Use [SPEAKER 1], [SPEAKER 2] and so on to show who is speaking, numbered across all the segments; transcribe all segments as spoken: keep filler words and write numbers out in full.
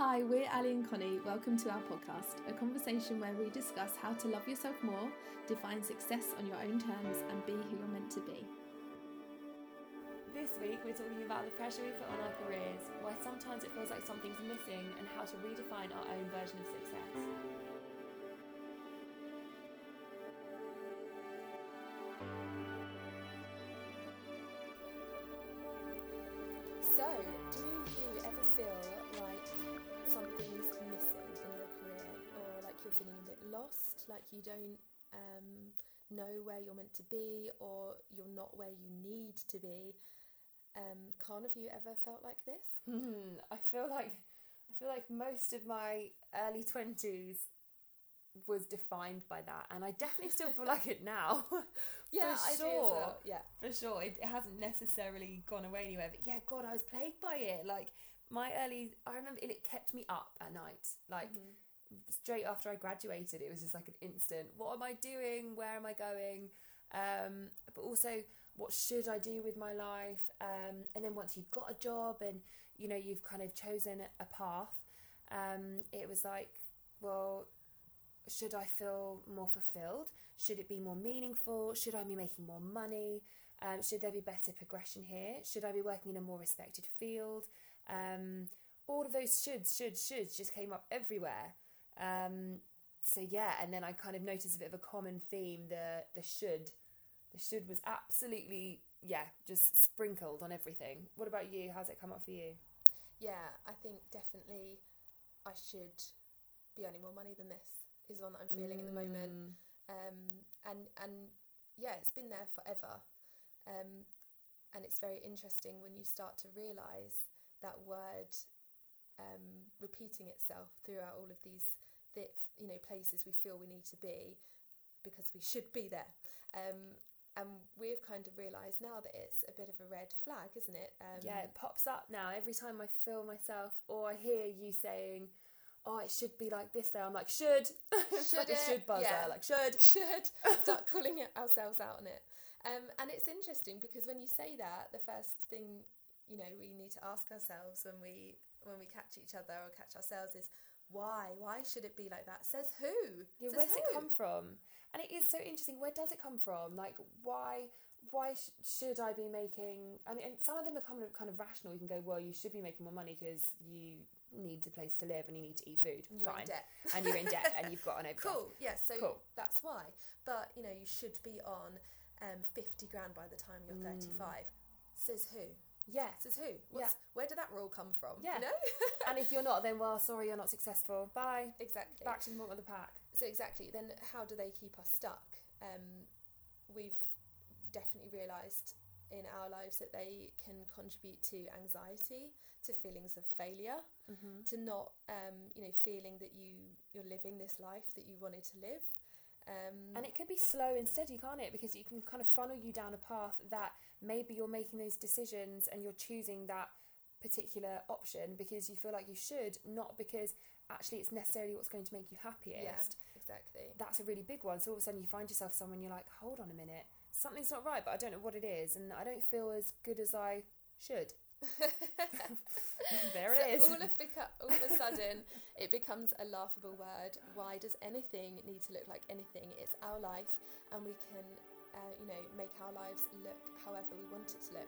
[SPEAKER 1] Hi, we're Ali and Connie. Welcome to our podcast, a conversation where we discuss how to love yourself more, define success on your own terms, and be who you're meant to be.
[SPEAKER 2] This week we're talking about the pressure we put on our careers, why sometimes it feels like something's missing, and how to redefine our own version of success.
[SPEAKER 3] So, do you ever feel like something's missing in your career, or like you're feeling a bit lost, like you don't um, know where you're meant to be, or you're not where you need to be? Um, Con, have you ever felt like this?
[SPEAKER 2] Hmm, I feel like I feel like most of my early twenties was defined by that, and I definitely still feel like it now.
[SPEAKER 3] Yeah,
[SPEAKER 2] for
[SPEAKER 3] I
[SPEAKER 2] sure.
[SPEAKER 3] do as well. Yeah,
[SPEAKER 2] For sure, it, it hasn't necessarily gone away anywhere. But yeah, God, I was plagued by it. Like my early, I remember it, it kept me up at night. Like
[SPEAKER 3] mm-hmm.
[SPEAKER 2] straight after I graduated, it was just like an instant. What am I doing? Where am I going? Um, but also, what should I do with my life? Um, and then once you've got a job and you know you've kind of chosen a path, um, it was like, well, should I feel more fulfilled? Should it be more meaningful? Should I be making more money? Um, should there be better progression here? Should I be working in a more respected field? Um, all of those shoulds, shoulds, shoulds just came up everywhere. Um, so yeah, and then I kind of noticed a bit of a common theme. The the should, the should was absolutely yeah, just sprinkled on everything. What about you? How's it come up for you?
[SPEAKER 3] Yeah, I think definitely I should be earning more money than this. Is one that I'm feeling
[SPEAKER 2] mm.
[SPEAKER 3] at the moment, um, and and yeah, it's been there forever, um, and it's very interesting when you start to realise that word um, repeating itself throughout all of these, the, you know, places we feel we need to be, because we should be there, um, and we've kind of realised now that it's a bit of a red flag, isn't it? Um,
[SPEAKER 2] yeah, it pops up now every time I feel myself or I hear you saying, oh, it should be like this though. I'm like, should. It's
[SPEAKER 3] should
[SPEAKER 2] like
[SPEAKER 3] it?
[SPEAKER 2] a should buzzer.
[SPEAKER 3] Yeah.
[SPEAKER 2] Like, should.
[SPEAKER 3] Should. Start calling it ourselves out on it. Um, and it's interesting because when you say that, the first thing, you know, we need to ask ourselves when we when we catch each other or catch ourselves is, why? Why should it be like that? Says who?
[SPEAKER 2] Yeah,
[SPEAKER 3] Says
[SPEAKER 2] where does
[SPEAKER 3] who?
[SPEAKER 2] it come from? And it is so interesting. Where does it come from? Like, why why sh- should I be making... I mean, and some of them are kind of, kind of rational. You can go, well, you should be making more money because you need a place to live and you need to eat food.
[SPEAKER 3] You're
[SPEAKER 2] Fine.
[SPEAKER 3] in debt.
[SPEAKER 2] And you're in debt and you've got an overdraft.
[SPEAKER 3] Cool, yeah, so
[SPEAKER 2] Cool.
[SPEAKER 3] That's why. But, you know, you should be on um, fifty grand by the time you're
[SPEAKER 2] Mm.
[SPEAKER 3] thirty-five. Says who?
[SPEAKER 2] Yeah.
[SPEAKER 3] Says who? What's,
[SPEAKER 2] Yeah.
[SPEAKER 3] Where did that rule come from?
[SPEAKER 2] Yeah.
[SPEAKER 3] You know?
[SPEAKER 2] And if you're not, then, well, sorry, you're not successful. Bye.
[SPEAKER 3] Exactly.
[SPEAKER 2] Back to the bottom of the pack.
[SPEAKER 3] So exactly, then how do they keep us stuck? Um, we've definitely realised in our lives that they can contribute to anxiety, to feelings of failure,
[SPEAKER 2] Mm-hmm.
[SPEAKER 3] to not, um, you know, feeling that you, you're living this life that you wanted to live. Um,
[SPEAKER 2] And it can be slow and steady, can't it? Because you can kind of funnel you down a path that maybe you're making those decisions and you're choosing that particular option because you feel like you should, not because actually it's necessarily what's going to make you happiest.
[SPEAKER 3] Yeah, exactly.
[SPEAKER 2] That's a really big one. So all of a sudden you find yourself somewhere and you're like, hold on a minute, something's not right, but I don't know what it is, and I don't feel as good as I should. There it
[SPEAKER 3] so
[SPEAKER 2] is.
[SPEAKER 3] All of, beca- all of a sudden, it becomes a laughable word. Why does anything need to look like anything? It's our life, and we can, uh, you know, make our lives look however we want it to look.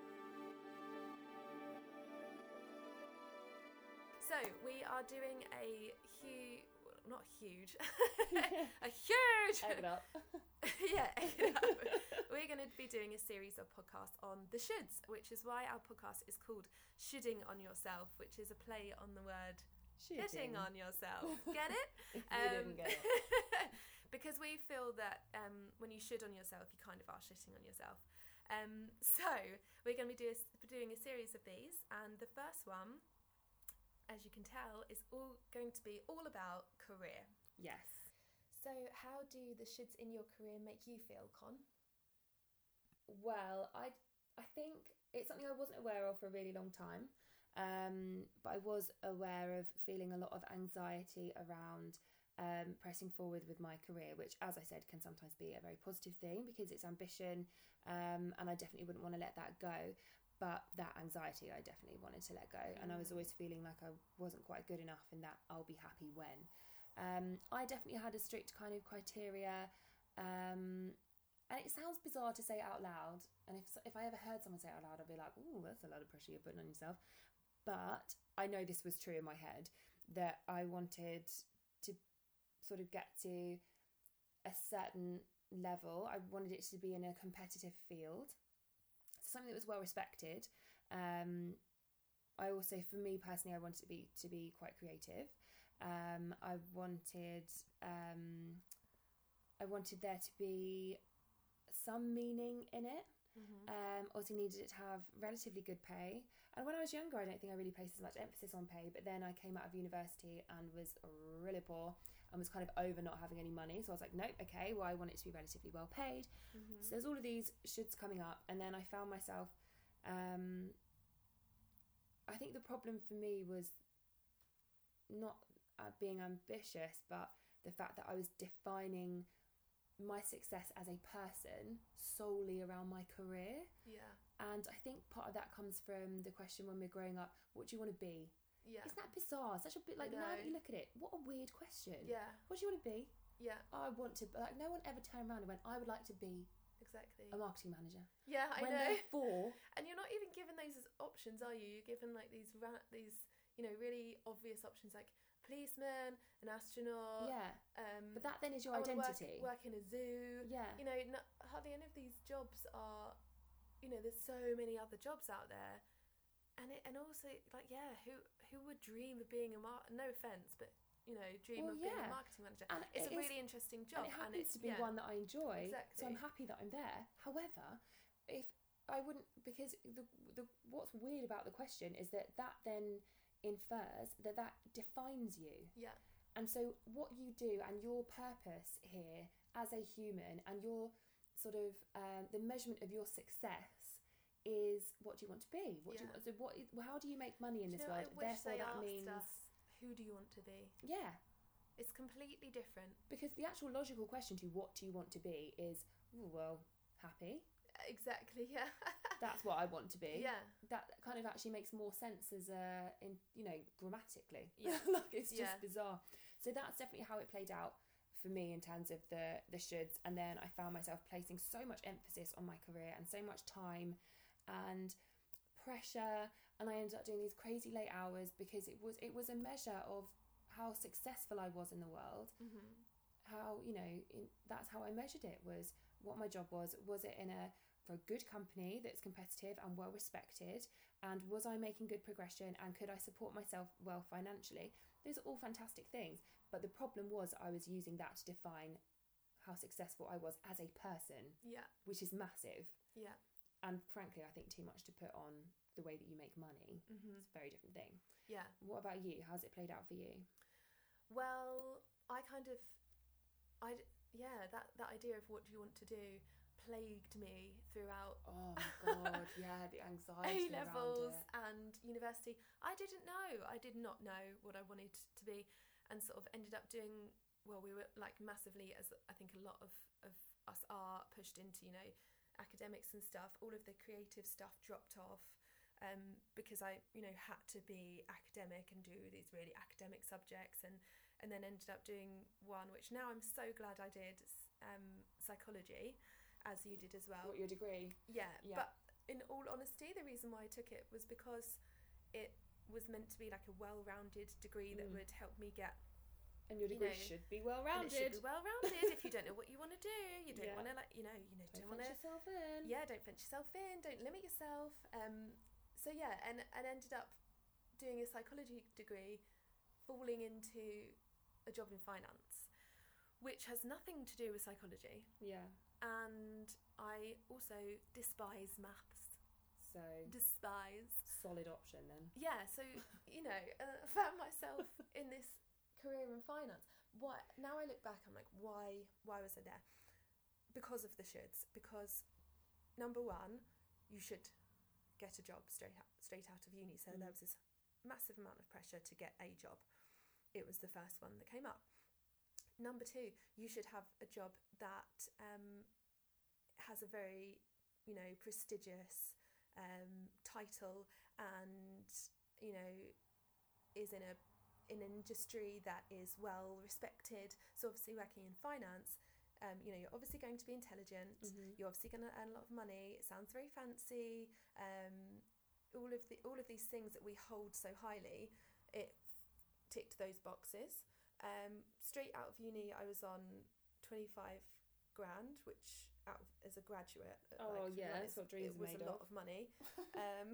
[SPEAKER 3] So we are doing a huge, well, not huge, a huge,
[SPEAKER 2] Egg it up.
[SPEAKER 3] yeah, egg it up. We're going to be doing a series of podcasts on the shoulds, which is why our podcast is called Shoulding on Yourself, which is a play on the word shitting on yourself. Get it?
[SPEAKER 2] You
[SPEAKER 3] Um,
[SPEAKER 2] didn't get it.
[SPEAKER 3] Because we feel that um, when you should on yourself, you kind of are shitting on yourself. Um, so we're going to be do a, doing a series of these, and the first one, as you can tell, is all going to be all about career.
[SPEAKER 2] Yes.
[SPEAKER 3] So how do the shoulds in your career make you feel, Con?
[SPEAKER 2] Well, I I think it's something I wasn't aware of for a really long time, um, but I was aware of feeling a lot of anxiety around um, pressing forward with my career, which, as I said, can sometimes be a very positive thing because it's ambition, um, and I definitely wouldn't want to let that go. but that anxiety I definitely wanted to let go. Mm. And I was always feeling like I wasn't quite good enough in that I'll be happy when. Um, I definitely had a strict kind of criteria. Um, and it sounds bizarre to say it out loud. And if if I ever heard someone say it out loud, I'd be like, oh, that's a lot of pressure you're putting on yourself. But I know this was true in my head, that I wanted to sort of get to a certain level. I wanted it to be in a competitive field, something that was well respected. Um, I also, for me personally, I wanted to be to be quite creative. Um, I wanted um, I wanted there to be some meaning in it.
[SPEAKER 3] Mm-hmm.
[SPEAKER 2] Um, also needed it to have relatively good pay. And when I was younger, I don't think I really placed as much emphasis on pay. But then I came out of university and was really poor and was kind of over not having any money. So I was like, nope, okay, well, I want it to be relatively well paid.
[SPEAKER 3] Mm-hmm.
[SPEAKER 2] So there's all of these shoulds coming up. And then I found myself, um, I think the problem for me was not uh, being ambitious, but the fact that I was defining my success as a person solely around my career.
[SPEAKER 3] Yeah.
[SPEAKER 2] And I think part of that comes from the question when we're growing up, what do you want to be?
[SPEAKER 3] Yeah.
[SPEAKER 2] Isn't that bizarre? Such a bit like, now that you look at it, what a weird question.
[SPEAKER 3] Yeah.
[SPEAKER 2] What do you want to be?
[SPEAKER 3] Yeah.
[SPEAKER 2] I want to, like, no one ever turned around and went, I would like to be
[SPEAKER 3] Exactly.
[SPEAKER 2] a marketing manager.
[SPEAKER 3] Yeah, I
[SPEAKER 2] when
[SPEAKER 3] know.
[SPEAKER 2] they're four.
[SPEAKER 3] And you're not even given those as options, are you? You're given like these ra- these you know really obvious options like policeman, an astronaut.
[SPEAKER 2] Yeah.
[SPEAKER 3] Um,
[SPEAKER 2] But that then is your
[SPEAKER 3] I wanna
[SPEAKER 2] identity.
[SPEAKER 3] Work, work in a zoo.
[SPEAKER 2] Yeah.
[SPEAKER 3] You know, no, hardly any of these jobs are. You know, there's so many other jobs out there, and it and also like yeah, who who would dream of being a mar- no offense, but you know, dream
[SPEAKER 2] Well,
[SPEAKER 3] of being
[SPEAKER 2] yeah.
[SPEAKER 3] a marketing manager.
[SPEAKER 2] And
[SPEAKER 3] it's
[SPEAKER 2] it
[SPEAKER 3] a
[SPEAKER 2] is-
[SPEAKER 3] really interesting job,
[SPEAKER 2] And it
[SPEAKER 3] and
[SPEAKER 2] happens
[SPEAKER 3] it,
[SPEAKER 2] to be
[SPEAKER 3] yeah.
[SPEAKER 2] one that I enjoy.
[SPEAKER 3] Exactly.
[SPEAKER 2] So I'm happy that I'm there. However, if I wouldn't, because the the what's weird about the question is that that then infers that that defines you.
[SPEAKER 3] Yeah.
[SPEAKER 2] And so what you do and your purpose here as a human and your sort of um, the measurement of your success is what do you want to be? What do you
[SPEAKER 3] Yeah.
[SPEAKER 2] want? So what? Is, how do you make money in
[SPEAKER 3] Do you
[SPEAKER 2] this
[SPEAKER 3] know,
[SPEAKER 2] world?
[SPEAKER 3] I wish
[SPEAKER 2] Therefore,
[SPEAKER 3] they
[SPEAKER 2] that
[SPEAKER 3] asked
[SPEAKER 2] means
[SPEAKER 3] us, who do you want to be?
[SPEAKER 2] yeah.
[SPEAKER 3] It's completely different.
[SPEAKER 2] Because the actual logical question to what do you want to be is, ooh, well, happy.
[SPEAKER 3] Exactly. Yeah.
[SPEAKER 2] That's what I want to be.
[SPEAKER 3] Yeah.
[SPEAKER 2] That kind of actually makes more sense as a, in you know, grammatically.
[SPEAKER 3] Yeah.
[SPEAKER 2] Like it's just
[SPEAKER 3] Yeah.
[SPEAKER 2] bizarre. So that's definitely how it played out for me in terms of the the shoulds. And then I found myself placing so much emphasis on my career and so much time and pressure. And I ended up doing these crazy late hours because it was it was a measure of how successful I was in the world.
[SPEAKER 3] Mm-hmm.
[SPEAKER 2] How, you know, in, that's how I measured it, was what my job was. Was it in a for a good company that's competitive and well respected, and was I making good progression, and could I support myself well financially? Those are all fantastic things, but the problem was I was using that to define how successful I was as a person.
[SPEAKER 3] Yeah.
[SPEAKER 2] Which is massive.
[SPEAKER 3] Yeah.
[SPEAKER 2] And frankly, I think too much to put on the way that you make money.
[SPEAKER 3] Mm-hmm.
[SPEAKER 2] It's a very different thing.
[SPEAKER 3] Yeah.
[SPEAKER 2] What about you? How's it played out for you?
[SPEAKER 3] Well, I kind of, I yeah, that that idea of what do you want to do plagued me throughout.
[SPEAKER 2] Oh my god, yeah, the anxiety
[SPEAKER 3] A levels
[SPEAKER 2] around it.
[SPEAKER 3] and university. I didn't know. I did not know what I wanted to be, and sort of ended up doing well. We were like massively, as I think a lot of of us are, pushed into you know academics and stuff. All of the creative stuff dropped off. Um, because I, you know, had to be academic and do these really academic subjects, and, and then ended up doing one which now I'm so glad I did, um, psychology, as you did as well.
[SPEAKER 2] What, your degree?
[SPEAKER 3] Yeah,
[SPEAKER 2] yeah.
[SPEAKER 3] But in all honesty, the reason why I took it was because it was meant to be like a well-rounded degree that
[SPEAKER 2] Mm.
[SPEAKER 3] would help me get.
[SPEAKER 2] And your degree
[SPEAKER 3] you know,
[SPEAKER 2] should be
[SPEAKER 3] and
[SPEAKER 2] well-rounded.
[SPEAKER 3] it should be well-rounded. If you don't know what you want to do, you don't
[SPEAKER 2] Yeah.
[SPEAKER 3] want to like, you know, you know,
[SPEAKER 2] Don't
[SPEAKER 3] don't want to.
[SPEAKER 2] yourself in.
[SPEAKER 3] Yeah, don't fence yourself in, don't limit yourself. Um, so yeah, and, and ended up doing a psychology degree, falling into a job in finance, which has nothing to do with psychology.
[SPEAKER 2] Yeah.
[SPEAKER 3] And I also despise maths.
[SPEAKER 2] So
[SPEAKER 3] Despise.
[SPEAKER 2] solid option then.
[SPEAKER 3] Yeah, so, you know, uh, found myself in this career in finance. Why? Now I look back, I'm like, why, why was I there? Because of the shoulds. Because, number one, you should get a job straight out, straight out of uni. So
[SPEAKER 2] Mm.
[SPEAKER 3] there was this massive amount of pressure to get a job. It was the first one that came up. Number two, you should have a job that um, has a very, you know, prestigious um, title and, you know, is in a in an industry that is well respected. So obviously working in finance, um, you know, you're obviously going to be intelligent.
[SPEAKER 2] Mm-hmm.
[SPEAKER 3] You're obviously going to earn a lot of money. It sounds very fancy. Um, all of the all of these things that we hold so highly, it ticked those boxes. Um, straight out of uni, I was on twenty-five grand, which out of, as a graduate,
[SPEAKER 2] Oh
[SPEAKER 3] like,
[SPEAKER 2] yeah,
[SPEAKER 3] like,
[SPEAKER 2] that's what dreams
[SPEAKER 3] it
[SPEAKER 2] are
[SPEAKER 3] was
[SPEAKER 2] made
[SPEAKER 3] a lot
[SPEAKER 2] of.
[SPEAKER 3] of money. um,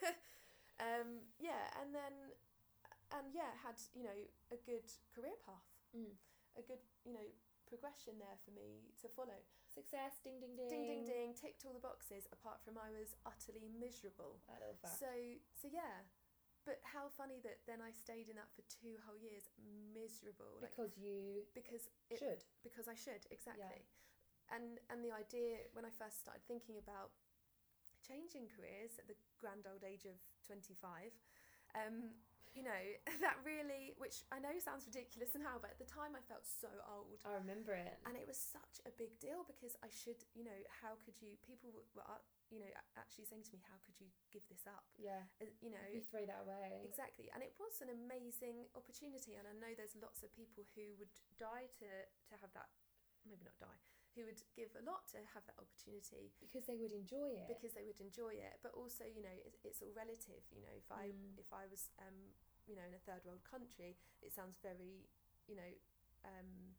[SPEAKER 3] um, yeah, and then and yeah, had, you know, a good career path,
[SPEAKER 2] Mm.
[SPEAKER 3] a good, you know, progression there for me to follow.
[SPEAKER 2] Success, ding ding ding.
[SPEAKER 3] Ding ding ding, ticked all the boxes. Apart from I was utterly miserable.
[SPEAKER 2] That little fact.
[SPEAKER 3] So so yeah. But how funny that then I stayed in that for two whole years, miserable. Like,
[SPEAKER 2] because you
[SPEAKER 3] because it,
[SPEAKER 2] should.
[SPEAKER 3] Because I should, exactly.
[SPEAKER 2] Yeah.
[SPEAKER 3] And and the idea when I first started thinking about changing careers at the grand old age of twenty-five, um, you know, that really, which I know sounds ridiculous now, but at the time I felt so old.
[SPEAKER 2] I remember it.
[SPEAKER 3] And it was such a big deal because I should, you know, how could you, people were, you know, actually saying to me, how could you give this up?
[SPEAKER 2] Yeah.
[SPEAKER 3] Uh, you know,
[SPEAKER 2] you throw that away.
[SPEAKER 3] Exactly. And it was an amazing opportunity. And I know there's lots of people who would die to, to have that, maybe not die, who would give a lot to have that opportunity.
[SPEAKER 2] Because they would enjoy it.
[SPEAKER 3] Because they would enjoy it. But also, you know, it's, it's all relative. You know, if I,
[SPEAKER 2] Mm.
[SPEAKER 3] if I was, um, you know, in a third world country, it sounds very, you know, um,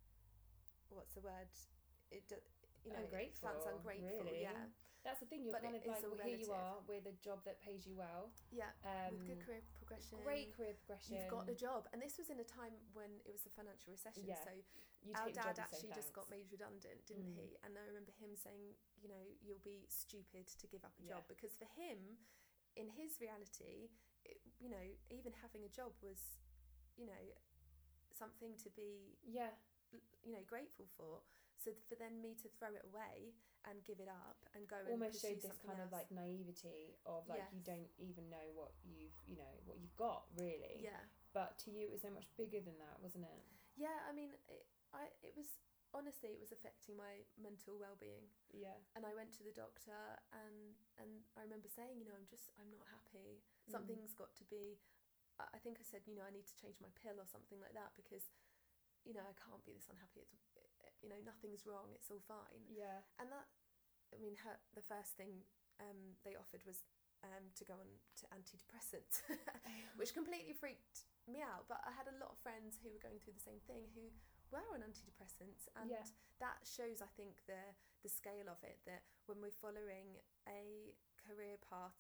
[SPEAKER 3] what's the word? It does, you know,
[SPEAKER 2] ungrateful,
[SPEAKER 3] it sounds ungrateful.
[SPEAKER 2] really.
[SPEAKER 3] Yeah.
[SPEAKER 2] That's the thing, you're
[SPEAKER 3] But
[SPEAKER 2] kind
[SPEAKER 3] it
[SPEAKER 2] of
[SPEAKER 3] is
[SPEAKER 2] like,
[SPEAKER 3] all
[SPEAKER 2] well, here you
[SPEAKER 3] relative.
[SPEAKER 2] are with a job that pays you well.
[SPEAKER 3] Yeah.
[SPEAKER 2] Um,
[SPEAKER 3] with good career progression.
[SPEAKER 2] Great career progression.
[SPEAKER 3] You've got a job. And this was in a time when it was the financial recession.
[SPEAKER 2] Yeah.
[SPEAKER 3] So
[SPEAKER 2] You
[SPEAKER 3] our
[SPEAKER 2] take the job
[SPEAKER 3] dad
[SPEAKER 2] and say
[SPEAKER 3] actually just got
[SPEAKER 2] thanks.
[SPEAKER 3] made redundant, didn't
[SPEAKER 2] Mm.
[SPEAKER 3] he? And I remember him saying, you know, you'll be stupid to give up a job.
[SPEAKER 2] Yeah.
[SPEAKER 3] Because for him, in his reality, it, you know, even having a job was, you know, something to be,
[SPEAKER 2] Yeah.
[SPEAKER 3] you know, grateful for. So for then me to throw it away and give it up and go and
[SPEAKER 2] Almost
[SPEAKER 3] pursue
[SPEAKER 2] showed this
[SPEAKER 3] something
[SPEAKER 2] kind
[SPEAKER 3] else.
[SPEAKER 2] of like naivety of like,
[SPEAKER 3] Yes.
[SPEAKER 2] you don't even know what you've, you know, what you've got really.
[SPEAKER 3] Yeah.
[SPEAKER 2] But to you it was so much bigger than that, wasn't it?
[SPEAKER 3] Yeah, I mean, it, I it was, honestly, it was affecting my mental well-being.
[SPEAKER 2] Yeah.
[SPEAKER 3] And I went to the doctor and and I remember saying, you know, I'm just, I'm not happy.
[SPEAKER 2] Mm.
[SPEAKER 3] Something's got to be, I I think I said, you know, I need to change my pill or something like that because, you know, I can't be this unhappy. It's, you know, nothing's wrong. It's all fine.
[SPEAKER 2] Yeah.
[SPEAKER 3] And that, I mean, her, the first thing um, they offered was um, to go on to antidepressants, which completely freaked me out. But I had a lot of friends who were going through the same thing who were on antidepressants, and
[SPEAKER 2] Yeah.
[SPEAKER 3] that shows, I think, the the scale of it, that when we're following a career path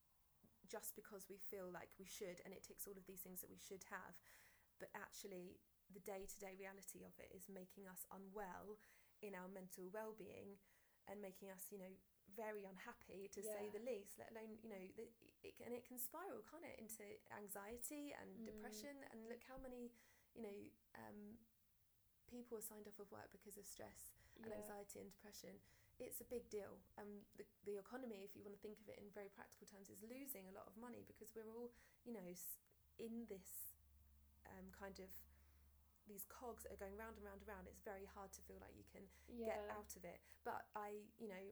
[SPEAKER 3] just because we feel like we should, and it ticks all of these things that we should have, but actually the day-to-day reality of it is making us unwell in our mental well-being and making us, you know, very unhappy, to say
[SPEAKER 2] Yeah.
[SPEAKER 3] the least, let alone, you know, the, it, and it can spiral, can't it, into anxiety and
[SPEAKER 2] Mm.
[SPEAKER 3] depression. And look how many, you know, um, people are signed off of work because of stress and
[SPEAKER 2] Yeah.
[SPEAKER 3] anxiety and depression. It's a big deal. Um, the, the economy, if you want to think of it in very practical terms, is losing a lot of money because we're all, you know, in this um, kind of, these cogs that are going round and round and round. It's very hard to feel like you can
[SPEAKER 2] Yeah.
[SPEAKER 3] get out of it. But I, you know,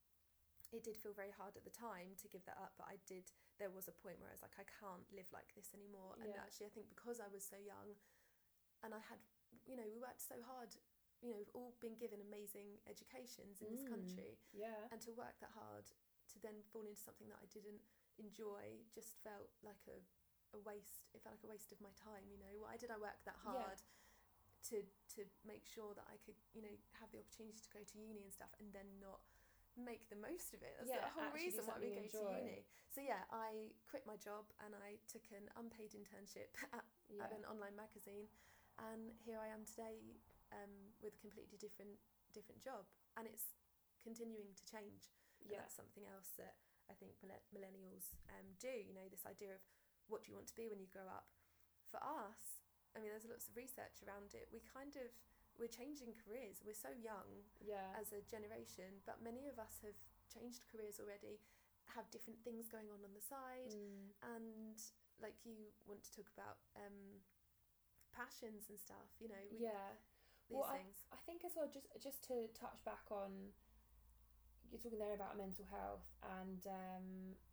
[SPEAKER 3] it did feel very hard at the time to give that up, but I did, there was a point where I was like, I can't live like this anymore. And
[SPEAKER 2] Yeah.
[SPEAKER 3] actually I think because I was so young and I had, you know, we worked so hard, you know, we've all been given amazing educations in this
[SPEAKER 2] Mm.
[SPEAKER 3] country,
[SPEAKER 2] Yeah.
[SPEAKER 3] and to work that hard to then fall into something that I didn't enjoy just felt like a, a waste. It felt like a waste of my time, you know. Why did I work that hard to to make sure that I could, you know, have the opportunity to go to uni and stuff and then not make the most of it? That's
[SPEAKER 2] Yeah,
[SPEAKER 3] the whole
[SPEAKER 2] actually do
[SPEAKER 3] reason why we
[SPEAKER 2] something
[SPEAKER 3] go
[SPEAKER 2] you
[SPEAKER 3] to
[SPEAKER 2] enjoy.
[SPEAKER 3] uni. So yeah, I quit my job and I took an unpaid internship at,
[SPEAKER 2] Yeah.
[SPEAKER 3] at an online magazine, and here I am today um, with a completely different different job, and it's continuing to change. And
[SPEAKER 2] Yeah.
[SPEAKER 3] that's something else that I think mille- millennials um, do, you know, this idea of what do you want to be when you grow up. For us, I mean, there's lots of research around it. We kind of, we're changing careers. We're so young
[SPEAKER 2] Yeah.
[SPEAKER 3] as a generation, but many of us have changed careers already, have different things going on on the side,
[SPEAKER 2] Mm.
[SPEAKER 3] and like you want to talk about um, passions and stuff, you know, we,
[SPEAKER 2] Yeah.
[SPEAKER 3] these
[SPEAKER 2] Well, I,
[SPEAKER 3] things.
[SPEAKER 2] I think as well, just just to touch back on you're talking there about mental health, and um,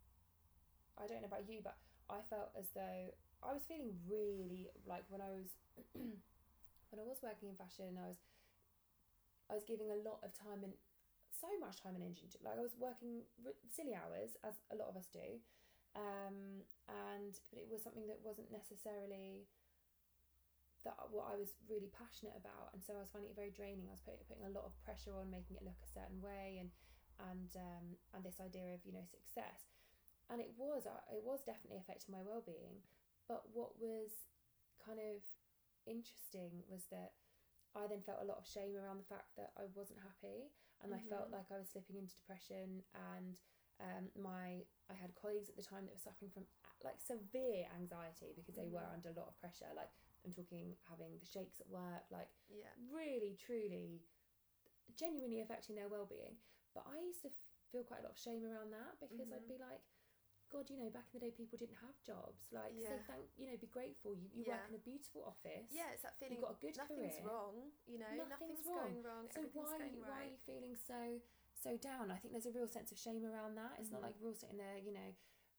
[SPEAKER 2] I don't know about you, but I felt as though I was feeling really like when I was when I was working in fashion, I was I was giving a lot of time and so much time and energy. Like I was working r- silly hours, as a lot of us do, um, and but it was something that wasn't necessarily that what I was really passionate about, and so I was finding it very draining. I was putting, putting a lot of pressure on making it look a certain way, and and um, and this idea of, you know, success, and it was it was definitely affecting my well-being. But what was kind of interesting was that I then felt a lot of shame around the fact that I wasn't happy, and mm-hmm. I felt like I was slipping into depression, and um, my I had colleagues at the time that were suffering from like severe anxiety because they mm-hmm. were under a lot of pressure. Like I'm talking having the shakes at work, like
[SPEAKER 3] yeah. really,
[SPEAKER 2] truly, genuinely affecting their well-being. But I used to f- feel quite a lot of shame around that because mm-hmm. I'd be like, God, you know, back in the day, people didn't have jobs. Like, yeah. say thank, you know, be grateful. You, you yeah. work in a beautiful office.
[SPEAKER 3] Yeah, it's that feeling.
[SPEAKER 2] You've got a good
[SPEAKER 3] nothing's
[SPEAKER 2] career.
[SPEAKER 3] wrong. You know,
[SPEAKER 2] nothing's,
[SPEAKER 3] nothing's
[SPEAKER 2] wrong.
[SPEAKER 3] going wrong.
[SPEAKER 2] So why,
[SPEAKER 3] going right.
[SPEAKER 2] why are you feeling so so down? I think there's a real sense of shame around that. It's mm-hmm. not like we're all sitting there, you know,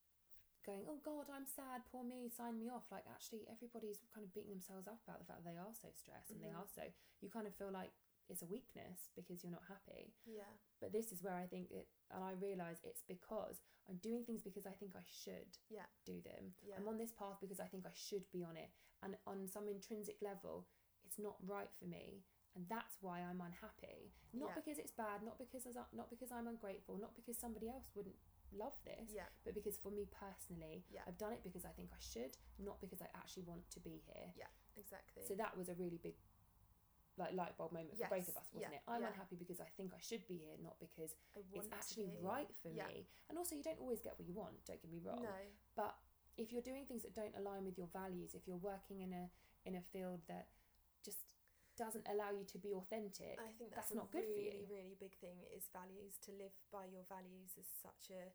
[SPEAKER 2] going, oh God, I'm sad, poor me, sign me off. Like actually, everybody's kind of beating themselves up about the fact that they are so stressed mm-hmm. and they are so. You kind of feel like it's a weakness because you're not happy.
[SPEAKER 3] Yeah.
[SPEAKER 2] But this is where I think it, and I realise it's because I'm doing things because I think I should
[SPEAKER 3] yeah.
[SPEAKER 2] do them.
[SPEAKER 3] Yeah.
[SPEAKER 2] I'm on this path because I think I should be on it. And on some intrinsic level, it's not right for me. And that's why I'm unhappy. Not
[SPEAKER 3] yeah.
[SPEAKER 2] because it's bad, not because I, not because I'm ungrateful, not because somebody else wouldn't love this,
[SPEAKER 3] yeah.
[SPEAKER 2] but because for me personally,
[SPEAKER 3] yeah.
[SPEAKER 2] I've done it because I think I should, not because I actually want to be here.
[SPEAKER 3] Yeah, exactly.
[SPEAKER 2] So that was a really big like light bulb moment
[SPEAKER 3] yes.
[SPEAKER 2] for both of us, wasn't
[SPEAKER 3] yeah.
[SPEAKER 2] it? I'm
[SPEAKER 3] yeah.
[SPEAKER 2] unhappy because I think I should be here, not because it's actually
[SPEAKER 3] be.
[SPEAKER 2] right for
[SPEAKER 3] yeah.
[SPEAKER 2] me. And also, you don't always get what you want, don't get me wrong.
[SPEAKER 3] No.
[SPEAKER 2] But if you're doing things that don't align with your values, if you're working in a in a field that just doesn't allow you to be authentic,
[SPEAKER 3] I think that's,
[SPEAKER 2] that's not good
[SPEAKER 3] really,
[SPEAKER 2] for you.
[SPEAKER 3] really big thing is values. To live by your values is such a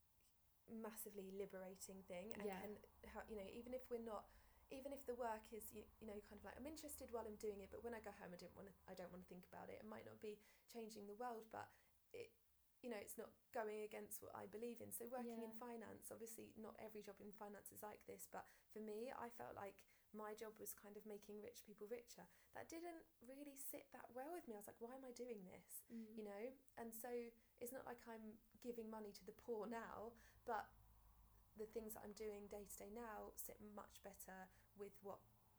[SPEAKER 3] massively liberating thing, and
[SPEAKER 2] yeah.
[SPEAKER 3] can, you know, even if we're not. Even if the work is, you, you know, kind of like I'm interested while I'm doing it, but when I go home, I don't want to. I don't want to think about it. It might not be changing the world, but it, you know, it's not going against what I believe in. So working
[SPEAKER 2] yeah.
[SPEAKER 3] in finance, obviously, not every job in finance is like this, but for me, I felt like my job was kind of making rich people richer. That didn't really sit that well with me. I was like, why am I doing this?
[SPEAKER 2] Mm.
[SPEAKER 3] You know, and so it's not like I'm giving money to the poor now, but the things that I'm doing day to day now sit much better with what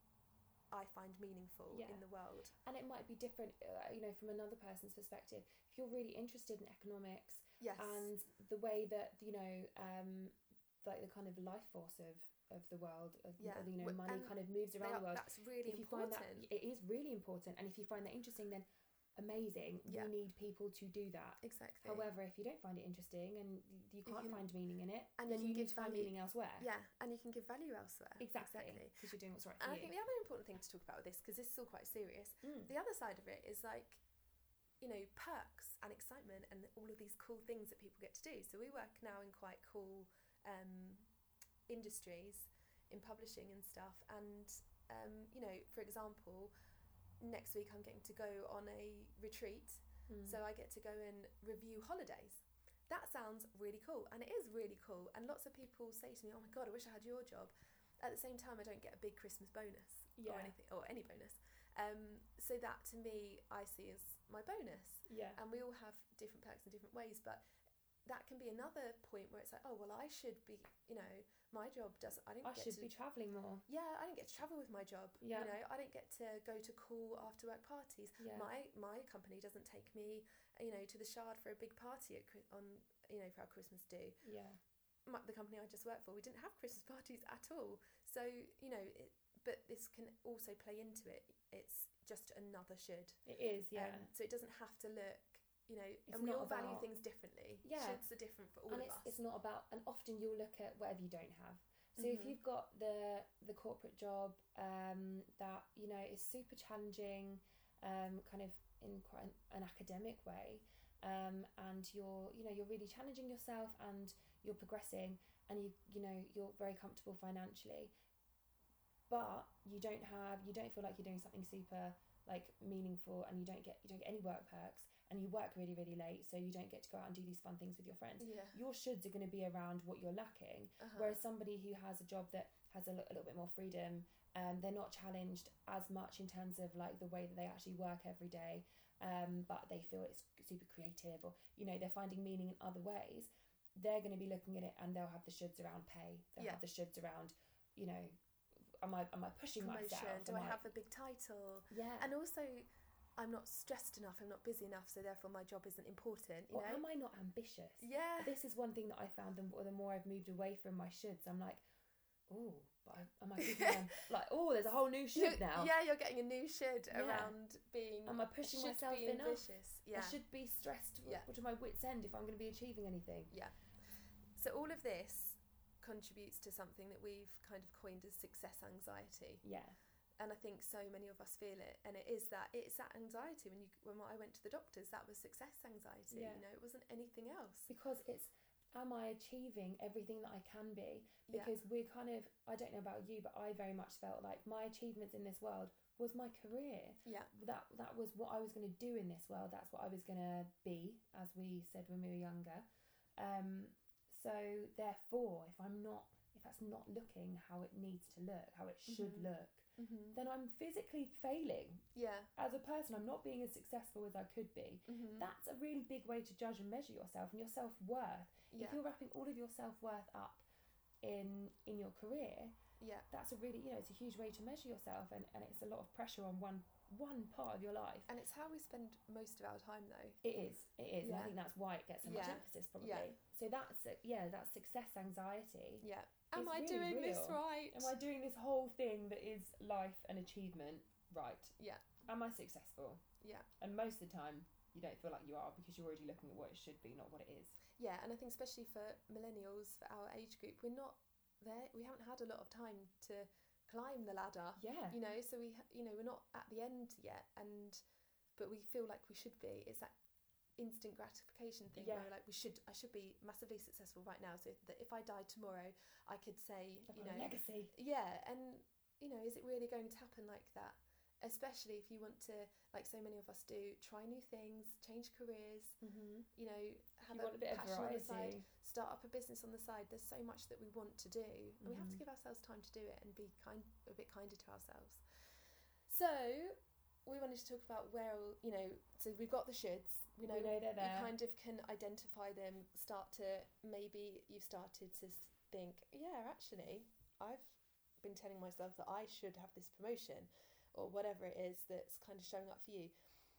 [SPEAKER 3] I find meaningful
[SPEAKER 2] yeah.
[SPEAKER 3] in the world.
[SPEAKER 2] And it might be different, uh, you know, from another person's perspective. If you're really interested in economics
[SPEAKER 3] yes.
[SPEAKER 2] and the way that, you know, um, like the kind of life force of, of the world, of,
[SPEAKER 3] yeah.
[SPEAKER 2] you know, money
[SPEAKER 3] and
[SPEAKER 2] kind of moves around
[SPEAKER 3] are,
[SPEAKER 2] the world.
[SPEAKER 3] That's really
[SPEAKER 2] if you
[SPEAKER 3] important.
[SPEAKER 2] Find that, it is really important. And if you find that interesting, then amazing.
[SPEAKER 3] Yeah.
[SPEAKER 2] We need people to do that.
[SPEAKER 3] Exactly.
[SPEAKER 2] However, if you don't find it interesting and you can't you can, find meaning in it,
[SPEAKER 3] and
[SPEAKER 2] then you,
[SPEAKER 3] you
[SPEAKER 2] need
[SPEAKER 3] to
[SPEAKER 2] find
[SPEAKER 3] value,
[SPEAKER 2] meaning elsewhere.
[SPEAKER 3] Yeah, and you can give value elsewhere.
[SPEAKER 2] Exactly.
[SPEAKER 3] Exactly.
[SPEAKER 2] Because you're doing what's right
[SPEAKER 3] and
[SPEAKER 2] for
[SPEAKER 3] you.
[SPEAKER 2] you.
[SPEAKER 3] And I think the other important thing to talk about with this, because this is all quite serious,
[SPEAKER 2] mm.
[SPEAKER 3] the other side of it is like, you know, perks and excitement and all of these cool things that people get to do. So we work now in quite cool um, industries in publishing and stuff. And, um, you know, for example, next week I'm getting to go on a retreat.
[SPEAKER 2] Mm.
[SPEAKER 3] So I get to go and review holidays. That sounds really cool, and it is really cool, and lots of people say to me, oh my God, I wish I had your job. At the same time, I don't get a big Christmas bonus
[SPEAKER 2] yeah.
[SPEAKER 3] or anything, or any bonus. Um, so that to me, I see as my bonus.
[SPEAKER 2] Yeah.
[SPEAKER 3] And we all have different perks in different ways, but that can be another point where it's like, oh, well, I should be, you know, my job doesn't, I don't
[SPEAKER 2] I
[SPEAKER 3] get
[SPEAKER 2] should
[SPEAKER 3] to,
[SPEAKER 2] be travelling more.
[SPEAKER 3] Yeah, I don't get to travel with my job.
[SPEAKER 2] Yeah.
[SPEAKER 3] You know, I don't get to go to cool after work parties.
[SPEAKER 2] Yeah.
[SPEAKER 3] My my company doesn't take me, you know, to the Shard for a big party at, on, you know, for our Christmas do.
[SPEAKER 2] Yeah.
[SPEAKER 3] My, the company I just worked for, we didn't have Christmas parties at all. So, you know, it, but this can also play into it. It's just another should.
[SPEAKER 2] It is, yeah.
[SPEAKER 3] Um, so it doesn't have to look, you know,
[SPEAKER 2] it's
[SPEAKER 3] and we all
[SPEAKER 2] about,
[SPEAKER 3] value things differently.
[SPEAKER 2] Yeah.
[SPEAKER 3] Shoulds are different for all
[SPEAKER 2] and
[SPEAKER 3] of
[SPEAKER 2] it's,
[SPEAKER 3] us.
[SPEAKER 2] it's not about, and often you'll look at whatever you don't have. So
[SPEAKER 3] mm-hmm.
[SPEAKER 2] if you've got the the corporate job um, that, you know, is super challenging, um, kind of in quite an, an academic way, um, and you're, you know, you're really challenging yourself and you're progressing, and you you know you're very comfortable financially, but you don't have you don't feel like you're doing something super like meaningful, and you don't get you don't get any work perks, and you work really, really late, so you don't get to go out and do these fun things with your friends.
[SPEAKER 3] Yeah.
[SPEAKER 2] Your shoulds are going to be around what you're lacking.
[SPEAKER 3] Uh-huh.
[SPEAKER 2] Whereas somebody who has a job that has a, l- a little bit more freedom, um, they're not challenged as much in terms of like the way that they actually work every day, um, but they feel it's super creative, or, you know, they're finding meaning in other ways. They're going to be looking at it and they'll have the shoulds around pay. They'll
[SPEAKER 3] Yeah.
[SPEAKER 2] have the shoulds around, you know, am I am I pushing
[SPEAKER 3] Promotion,
[SPEAKER 2] myself?
[SPEAKER 3] do
[SPEAKER 2] Am
[SPEAKER 3] I have a big title?
[SPEAKER 2] Yeah.
[SPEAKER 3] And also, I'm not stressed enough, I'm not busy enough, so therefore my job isn't important, you
[SPEAKER 2] or
[SPEAKER 3] know?
[SPEAKER 2] am I not ambitious?
[SPEAKER 3] Yeah.
[SPEAKER 2] This is one thing that I found, the, the more I've moved away from my shoulds, I'm like, oh, but I, am I thinking I'm like, oh, there's a whole new should
[SPEAKER 3] You're-
[SPEAKER 2] now.
[SPEAKER 3] Yeah, you're getting a new should
[SPEAKER 2] Yeah.
[SPEAKER 3] around being...
[SPEAKER 2] Am I pushing
[SPEAKER 3] should
[SPEAKER 2] myself
[SPEAKER 3] be
[SPEAKER 2] enough?
[SPEAKER 3] ambitious. Yeah.
[SPEAKER 2] I should be stressed
[SPEAKER 3] Yeah.
[SPEAKER 2] to my wits' end if I'm going to be achieving anything.
[SPEAKER 3] Yeah. So all of this contributes to something that we've kind of coined as success anxiety.
[SPEAKER 2] Yeah.
[SPEAKER 3] And I think so many of us feel it, and it is that it's that anxiety. When you when I went to the doctors, that was success anxiety.
[SPEAKER 2] Yeah.
[SPEAKER 3] You know, it wasn't anything else.
[SPEAKER 2] Because it's, am I achieving everything that I can be?
[SPEAKER 3] Yeah.
[SPEAKER 2] Because we're kind of, I don't know about you, but I very much felt like my achievements in this world was my career.
[SPEAKER 3] Yeah.
[SPEAKER 2] That that was what I was going to do in this world. That's what I was going to be, as we said when we were younger. Um, so therefore, if I'm not, if that's not looking how it needs to look, how it should
[SPEAKER 3] Mhm.
[SPEAKER 2] look,
[SPEAKER 3] Mm-hmm.
[SPEAKER 2] then I'm physically failing
[SPEAKER 3] Yeah.
[SPEAKER 2] as a person. I'm not being as successful as I could be.
[SPEAKER 3] Mm-hmm.
[SPEAKER 2] That's a really big way to judge and measure yourself and your self-worth.
[SPEAKER 3] Yeah.
[SPEAKER 2] If you're wrapping all of your self-worth up in in your career,
[SPEAKER 3] Yeah.
[SPEAKER 2] that's a really, you know, it's a huge way to measure yourself, and, and it's a lot of pressure on one one part of your life.
[SPEAKER 3] And it's how we spend most of our time, though.
[SPEAKER 2] It is, it is. And I
[SPEAKER 3] Yeah.
[SPEAKER 2] think that's why it gets so much
[SPEAKER 3] Yeah.
[SPEAKER 2] emphasis, probably.
[SPEAKER 3] Yeah.
[SPEAKER 2] So that's, yeah, that's success anxiety.
[SPEAKER 3] Yeah. Am
[SPEAKER 2] It's
[SPEAKER 3] I
[SPEAKER 2] really
[SPEAKER 3] doing this
[SPEAKER 2] real.
[SPEAKER 3] right?
[SPEAKER 2] Am I doing this whole thing that is life and achievement right?
[SPEAKER 3] Yeah.
[SPEAKER 2] Am I successful?
[SPEAKER 3] Yeah.
[SPEAKER 2] And most of the time, you don't feel like you are, because you're already looking at what it should be, not what it is.
[SPEAKER 3] Yeah, and I think especially for millennials, for our age group, we're not there. We haven't had a lot of time to climb the ladder.
[SPEAKER 2] Yeah.
[SPEAKER 3] You know, so we, ha- you know, we're not at the end yet, and but we feel like we should be. It's that instant gratification thing
[SPEAKER 2] Yeah.
[SPEAKER 3] where like we should, I should be massively successful right now, so that if I died tomorrow, I could say,
[SPEAKER 2] I've
[SPEAKER 3] you
[SPEAKER 2] got a
[SPEAKER 3] know,
[SPEAKER 2] legacy.
[SPEAKER 3] yeah, and you know, is it really going to happen like that? Especially if you want to, like so many of us do, try new things, change careers,
[SPEAKER 2] Mm-hmm.
[SPEAKER 3] you know, have
[SPEAKER 2] You
[SPEAKER 3] a
[SPEAKER 2] want a bit of
[SPEAKER 3] passion on the side,
[SPEAKER 2] variety.
[SPEAKER 3] start up a business on the side. There's so much that we want to do, and we have to
[SPEAKER 2] Mhm.
[SPEAKER 3] give ourselves time to do it and be kind, a bit kinder to ourselves. So we wanted to talk about where, you know, so we've got the shoulds. We know,
[SPEAKER 2] We know they're
[SPEAKER 3] you
[SPEAKER 2] there.
[SPEAKER 3] kind of can identify them. Start to, maybe you've started to s- think, yeah, actually, I've been telling myself that I should have this promotion, or whatever it is that's kind of showing up for you.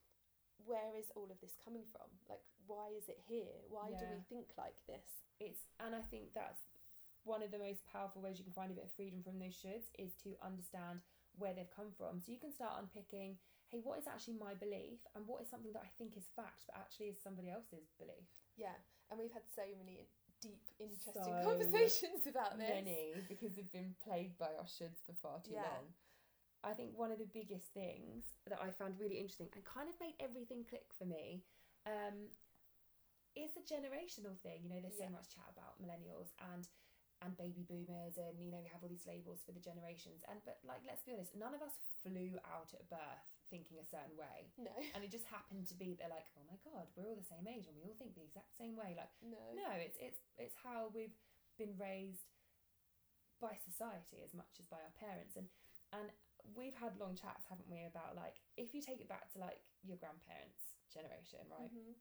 [SPEAKER 3] Where is all of this coming from? Like, why is it here? Why do we
[SPEAKER 2] Yeah.
[SPEAKER 3] think like this?
[SPEAKER 2] It's, and I think that's one of the most powerful ways you can find a bit of freedom from those shoulds, is to understand where they've come from. So you can start unpicking, hey, what is actually my belief, and what is something that I think is fact but actually is somebody else's belief.
[SPEAKER 3] Yeah, and we've had so many deep, interesting
[SPEAKER 2] So
[SPEAKER 3] conversations about this.
[SPEAKER 2] Many, because they've been plagued by our shoulds for far too
[SPEAKER 3] Yeah.
[SPEAKER 2] long. I think one of the biggest things that I found really interesting and kind of made everything click for me um, is the generational thing. You know, there's so
[SPEAKER 3] Yeah.
[SPEAKER 2] much chat about millennials and and baby boomers, and you know, we have all these labels for the generations. And but like, let's be honest, none of us flew out at birth thinking a certain way.
[SPEAKER 3] No,
[SPEAKER 2] And it just happened to be, they're like, oh my god, we're all the same age and we all think the exact same way. Like,
[SPEAKER 3] no,
[SPEAKER 2] no, it's it's it's how we've been raised by society as much as by our parents. And and we've had long chats, haven't we, about like, if you take it back to like your grandparents' generation, right?
[SPEAKER 3] Mhm.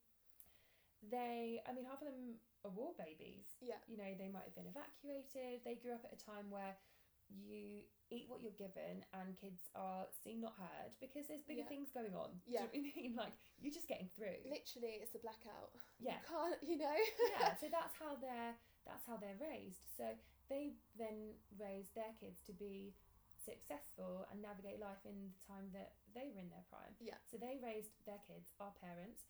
[SPEAKER 2] They, I mean, half of them are war babies.
[SPEAKER 3] Yeah,
[SPEAKER 2] You know, they might have been evacuated. They grew up at a time where you eat what you're given and kids are seen, not heard, because there's bigger
[SPEAKER 3] Yeah.
[SPEAKER 2] things going on.
[SPEAKER 3] Yeah.
[SPEAKER 2] Do you know what I mean? Like, you're just getting through.
[SPEAKER 3] literally, it's a blackout.
[SPEAKER 2] Yeah.
[SPEAKER 3] You can't, you know.
[SPEAKER 2] Yeah, so that's how they're that's how they're raised. So they then raise their kids to be successful and navigate life in the time that they were in their prime.
[SPEAKER 3] Yeah.
[SPEAKER 2] So they raised their kids, our parents,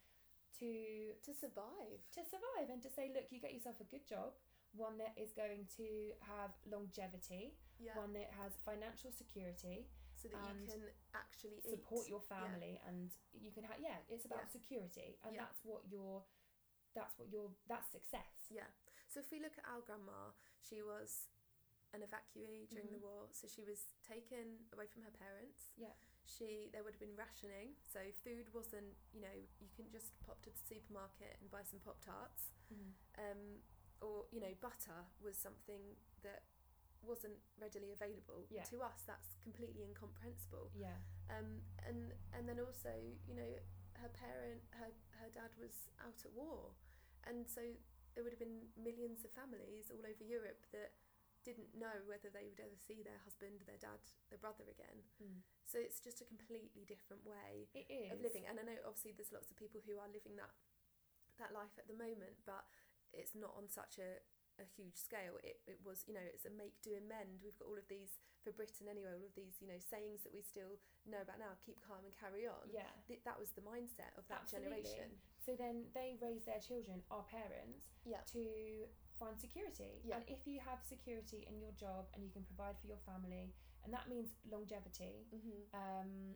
[SPEAKER 2] to
[SPEAKER 3] To survive.
[SPEAKER 2] to survive and to say, look, you get yourself a good job, one that is going to have longevity,
[SPEAKER 3] Yeah.
[SPEAKER 2] one that has financial security,
[SPEAKER 3] So that you
[SPEAKER 2] and
[SPEAKER 3] can actually
[SPEAKER 2] support
[SPEAKER 3] eat.
[SPEAKER 2] your family, and you can have, yeah, it's about
[SPEAKER 3] Yeah.
[SPEAKER 2] security, and
[SPEAKER 3] Yeah.
[SPEAKER 2] that's what your that's what your that's success.
[SPEAKER 3] Yeah. So if we look at our grandma, she was an evacuee during the
[SPEAKER 2] Mhm.
[SPEAKER 3] war. So she was taken away from her parents.
[SPEAKER 2] Yeah.
[SPEAKER 3] she there would have been rationing, so food wasn't, you know, you couldn't just pop to the supermarket and buy some Pop-Tarts.
[SPEAKER 2] Mm.
[SPEAKER 3] Um, or, you know, butter was something that wasn't readily available.
[SPEAKER 2] Yeah.
[SPEAKER 3] To us, that's completely incomprehensible.
[SPEAKER 2] Yeah.
[SPEAKER 3] Um, and and then also, you know, her parent, her her dad was out at war, and so there would have been millions of families all over Europe that didn't know whether they would ever see their husband, their dad, their brother again.
[SPEAKER 2] Mm.
[SPEAKER 3] So it's just a completely different way
[SPEAKER 2] It is.
[SPEAKER 3] of living. And I know obviously there's lots of people who are living that that life at the moment, but it's not on such a, a huge scale. It it was, you know, it's a make, do and mend. We've got all of these, for Britain anyway, all of these, you know, sayings that we still know about now, keep calm and carry on.
[SPEAKER 2] Yeah.
[SPEAKER 3] Th- that was the mindset of that
[SPEAKER 2] Absolutely.
[SPEAKER 3] generation.
[SPEAKER 2] So then they raise their children, our parents,
[SPEAKER 3] Yeah.
[SPEAKER 2] to find security.
[SPEAKER 3] Yeah.
[SPEAKER 2] And if you have security in your job and you can provide for your family, and that means longevity,
[SPEAKER 3] Mm-hmm.
[SPEAKER 2] um,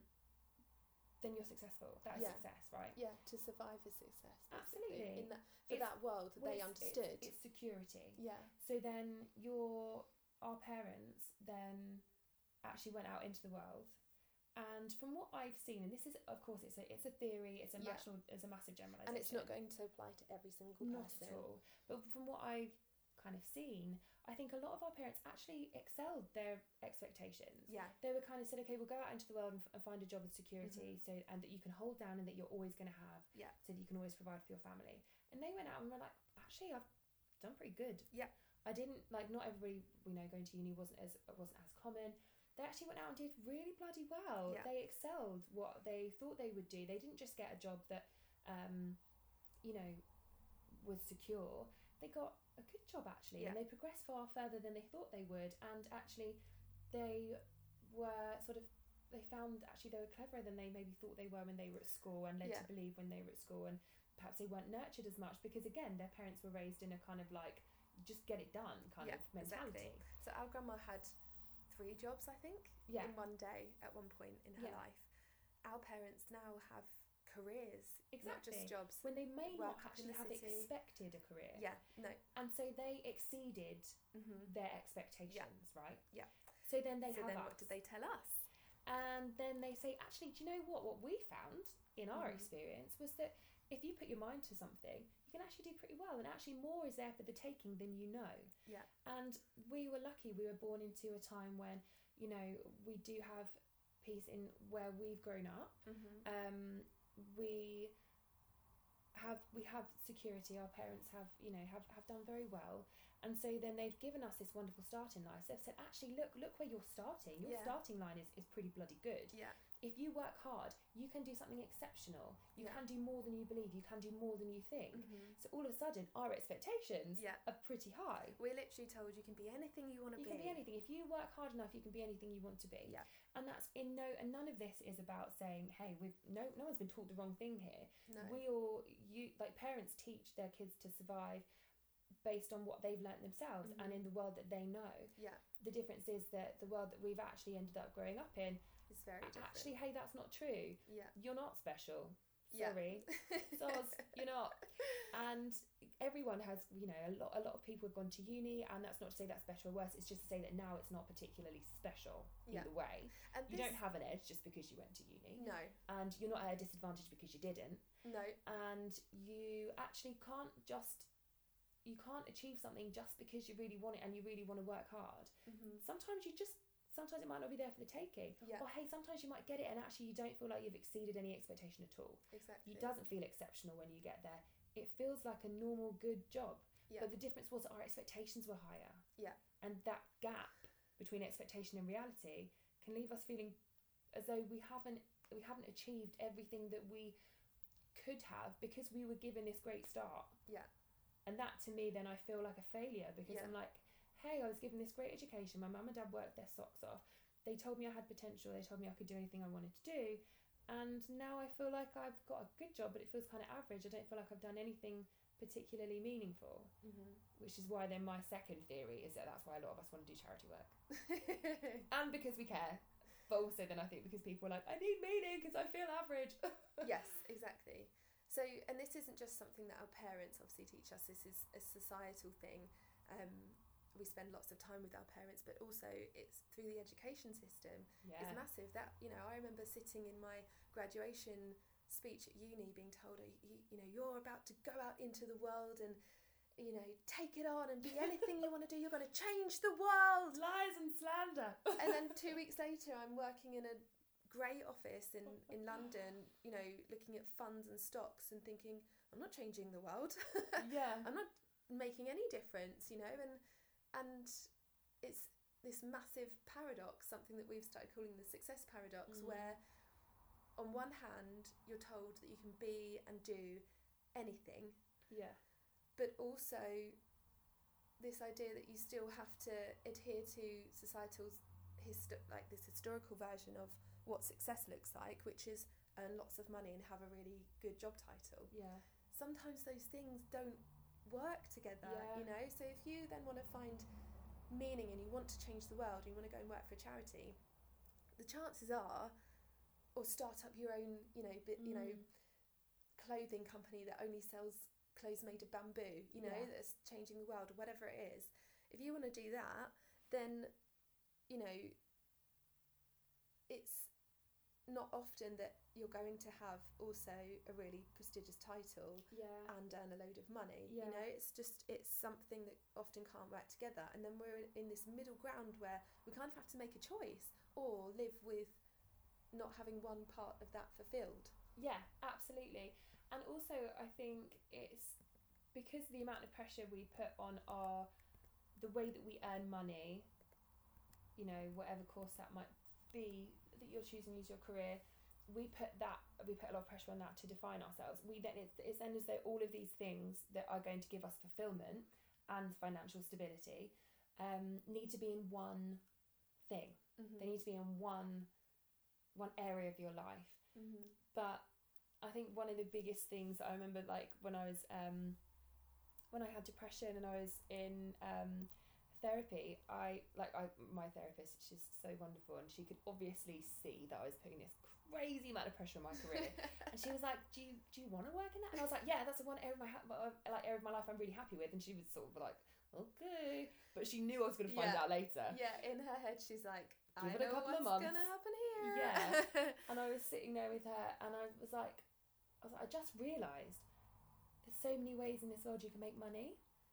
[SPEAKER 2] then you're successful. That is
[SPEAKER 3] Yeah.
[SPEAKER 2] success, right?
[SPEAKER 3] Yeah, to survive is success. Basically.
[SPEAKER 2] Absolutely.
[SPEAKER 3] In that, for
[SPEAKER 2] It's-
[SPEAKER 3] that world that
[SPEAKER 2] Well,
[SPEAKER 3] they
[SPEAKER 2] it's-
[SPEAKER 3] understood.
[SPEAKER 2] It's, it's security.
[SPEAKER 3] yeah.
[SPEAKER 2] So then your our parents then actually went out into the world, and from what I've seen, and this is of course it's a it's a theory, it's a
[SPEAKER 3] Yeah.
[SPEAKER 2] national, it's a massive generalisation,
[SPEAKER 3] And it's not going to apply to every single
[SPEAKER 2] not
[SPEAKER 3] person.
[SPEAKER 2] at all. But from what I've kind of seen, I think a lot of our parents actually excelled their expectations.
[SPEAKER 3] Yeah.
[SPEAKER 2] They were kind of said, okay, we'll go out into the world and, f- and find a job with security, so and that you can hold down and that you're always going to have,
[SPEAKER 3] Yeah.
[SPEAKER 2] so that you can always provide for your family. And they went out and were like, actually, I've done pretty good.
[SPEAKER 3] Yeah.
[SPEAKER 2] I didn't like not everybody we know going to uni wasn't as wasn't as common. They actually went out and did really bloody well.
[SPEAKER 3] Yeah.
[SPEAKER 2] They excelled what they thought they would do. They didn't just get a job that, um, you know, was secure. They got a good job actually,
[SPEAKER 3] Yeah.
[SPEAKER 2] and they progressed far further than they thought they would. And actually, they were sort of they found actually they were cleverer than they maybe thought they were when they were at school, and led
[SPEAKER 3] Yeah.
[SPEAKER 2] to believe when they were at school, and perhaps they weren't nurtured as much because again their parents were raised in a kind of like just get it done kind
[SPEAKER 3] Yeah,
[SPEAKER 2] of mentality.
[SPEAKER 3] exactly. So our grandma had three jobs, I think,
[SPEAKER 2] Yeah.
[SPEAKER 3] in one day at one point in her
[SPEAKER 2] Yeah.
[SPEAKER 3] life. Our parents now have careers, not
[SPEAKER 2] Exactly.
[SPEAKER 3] just jobs.
[SPEAKER 2] When they may
[SPEAKER 3] Work
[SPEAKER 2] not
[SPEAKER 3] up in
[SPEAKER 2] actually
[SPEAKER 3] the
[SPEAKER 2] have
[SPEAKER 3] city.
[SPEAKER 2] expected a career.
[SPEAKER 3] Yeah, no.
[SPEAKER 2] And so they exceeded
[SPEAKER 3] Mm-hmm.
[SPEAKER 2] their expectations, right?
[SPEAKER 3] Yeah.
[SPEAKER 2] So then they
[SPEAKER 3] So
[SPEAKER 2] have
[SPEAKER 3] then
[SPEAKER 2] us.
[SPEAKER 3] what did they tell us?
[SPEAKER 2] And then they say, actually, do you know what? What we found in our
[SPEAKER 3] Mhm.
[SPEAKER 2] experience was that if you put your mind to something, you can actually do pretty well. And actually more is there for the taking than you know.
[SPEAKER 3] Yeah.
[SPEAKER 2] And we were lucky. We were born into a time when, you know, we do have peace in where we've grown up.
[SPEAKER 3] Mm-hmm.
[SPEAKER 2] Um, we have we have security. Our parents have, you know, have, have done very well. And so then they've given us this wonderful start in life. So they've said, actually, look, look where you're starting. Your
[SPEAKER 3] Yeah.
[SPEAKER 2] starting line is, is pretty bloody good.
[SPEAKER 3] Yeah.
[SPEAKER 2] If you work hard, you can do something exceptional. You
[SPEAKER 3] Yeah.
[SPEAKER 2] can do more than you believe. You can do more than you think.
[SPEAKER 3] Mm-hmm.
[SPEAKER 2] So all of a sudden, our expectations
[SPEAKER 3] Yeah.
[SPEAKER 2] are pretty high.
[SPEAKER 3] We're literally told you can be anything you want to
[SPEAKER 2] You
[SPEAKER 3] be.
[SPEAKER 2] can be anything. If you work hard enough, you can be anything you want to be.
[SPEAKER 3] Yeah.
[SPEAKER 2] And that's in no, and none of this is about saying, hey, we've no, no one's been taught the wrong thing here.
[SPEAKER 3] No.
[SPEAKER 2] We all, you like parents teach their kids to survive based on what they've learnt themselves
[SPEAKER 3] Mhm.
[SPEAKER 2] and in the world that they know.
[SPEAKER 3] Yeah.
[SPEAKER 2] The difference is that the world that we've actually ended up growing up in,
[SPEAKER 3] It's very different.
[SPEAKER 2] actually, hey, that's not true.
[SPEAKER 3] Yeah.
[SPEAKER 2] You're not special.
[SPEAKER 3] Yeah.
[SPEAKER 2] Sorry. Soz, you're not. And everyone has, you know, a lot a lot of people have gone to uni, and that's not to say that's better or worse, it's just to say that now it's not particularly special
[SPEAKER 3] Yeah.
[SPEAKER 2] either way.
[SPEAKER 3] And
[SPEAKER 2] You
[SPEAKER 3] this,
[SPEAKER 2] don't have an edge just because you went to uni.
[SPEAKER 3] no,
[SPEAKER 2] And you're not at a disadvantage because you didn't.
[SPEAKER 3] no,
[SPEAKER 2] And you actually can't just you can't achieve something just because you really want it and you really want to work hard.
[SPEAKER 3] mm-hmm.
[SPEAKER 2] Sometimes you just sometimes it might not be there for the taking.
[SPEAKER 3] Yeah.
[SPEAKER 2] Or hey, sometimes you might get it and actually you don't feel like you've exceeded any expectation at all.
[SPEAKER 3] Exactly.
[SPEAKER 2] It doesn't feel exceptional when you get there. It feels like a normal good job.
[SPEAKER 3] Yeah.
[SPEAKER 2] But the difference was our expectations were higher.
[SPEAKER 3] Yeah.
[SPEAKER 2] And that gap between expectation and reality can leave us feeling as though we haven't we haven't achieved everything that we could have because we were given this great start.
[SPEAKER 3] Yeah.
[SPEAKER 2] And that to me then I feel like a failure because
[SPEAKER 3] Yeah.
[SPEAKER 2] I'm like, hey, I was given this great education. My mum and dad worked their socks off. They told me I had potential. They told me I could do anything I wanted to do. And now I feel like I've got a good job, but it feels kind of average. I don't feel like I've done anything particularly meaningful,
[SPEAKER 3] Mm-hmm.
[SPEAKER 2] which is why then my second theory is that that's why a lot of us want to do charity work. And because we care. But also then I think because people are like, I need meaning because I feel average.
[SPEAKER 3] Yes, exactly. So, and this isn't just something that our parents obviously teach us. This is a societal thing. Um, we spend lots of time with our parents, but also it's through the education system.
[SPEAKER 2] Yeah.
[SPEAKER 3] It's massive. That, you know, I remember sitting in my graduation speech at uni being told, you, you know, you're about to go out into the world and, you know, take it on and be anything you want to do. You're going to change the world.
[SPEAKER 2] Lies and slander.
[SPEAKER 3] And then two weeks later, I'm working in a grey office in, in London, you know, looking at funds and stocks and thinking, I'm not changing the world.
[SPEAKER 2] Yeah.
[SPEAKER 3] I'm not making any difference, you know, and and it's this massive paradox, something that we've started calling the success paradox,
[SPEAKER 2] Mm.
[SPEAKER 3] where on one hand you're told that you can be and do anything,
[SPEAKER 2] Yeah.
[SPEAKER 3] but also this idea that you still have to adhere to societal's histo- like this historical version of what success looks like, which is earn lots of money and have a really good job title.
[SPEAKER 2] Yeah.
[SPEAKER 3] Sometimes those things don't work together,
[SPEAKER 2] Yeah.
[SPEAKER 3] you know. So if you then want to find meaning and you want to change the world and you want to go and work for a charity, the chances are, or start up your own, you know, bit, you know,
[SPEAKER 2] Mm.
[SPEAKER 3] clothing company that only sells clothes made of bamboo, you know,
[SPEAKER 2] Yeah.
[SPEAKER 3] that's changing the world or whatever it is. If you want to do that, then, you know, it's not often that you're going to have also a really prestigious title
[SPEAKER 2] Yeah.
[SPEAKER 3] and earn a load of money.
[SPEAKER 2] Yeah.
[SPEAKER 3] You know, it's just, it's something that often can't work together. And then we're in this middle ground where we kind of have to make a choice or live with not having one part of that fulfilled.
[SPEAKER 2] Yeah, absolutely. And also I think it's because the amount of pressure we put on our the way that we earn money, you know, whatever course that might be that you're choosing as your career, we put that we put a lot of pressure on that to define ourselves. We then it's, it's then as though all of these things that are going to give us fulfillment and financial stability um, need to be in one thing.
[SPEAKER 3] Mm-hmm.
[SPEAKER 2] They need to be in one one area of your life.
[SPEAKER 3] Mm-hmm.
[SPEAKER 2] But I think one of the biggest things that I remember, like when I was um when I had depression and I was in um therapy, I like I my therapist, she's so wonderful, and she could obviously see that I was putting this crazy amount of pressure on my career. And she was like, do you do you want to work in that? And I was like, yeah, that's the one area of my ha- like area of my life I'm really happy with. And she was sort of like, okay, but she knew I was going to find
[SPEAKER 3] Yeah.
[SPEAKER 2] out later.
[SPEAKER 3] Yeah, in her head she's like, I
[SPEAKER 2] Give it a
[SPEAKER 3] know
[SPEAKER 2] couple of
[SPEAKER 3] what's
[SPEAKER 2] months.
[SPEAKER 3] gonna happen here.
[SPEAKER 2] Yeah. And I was sitting there with her, and I was like, I was like, I just realised there's so many ways in this world you can make money.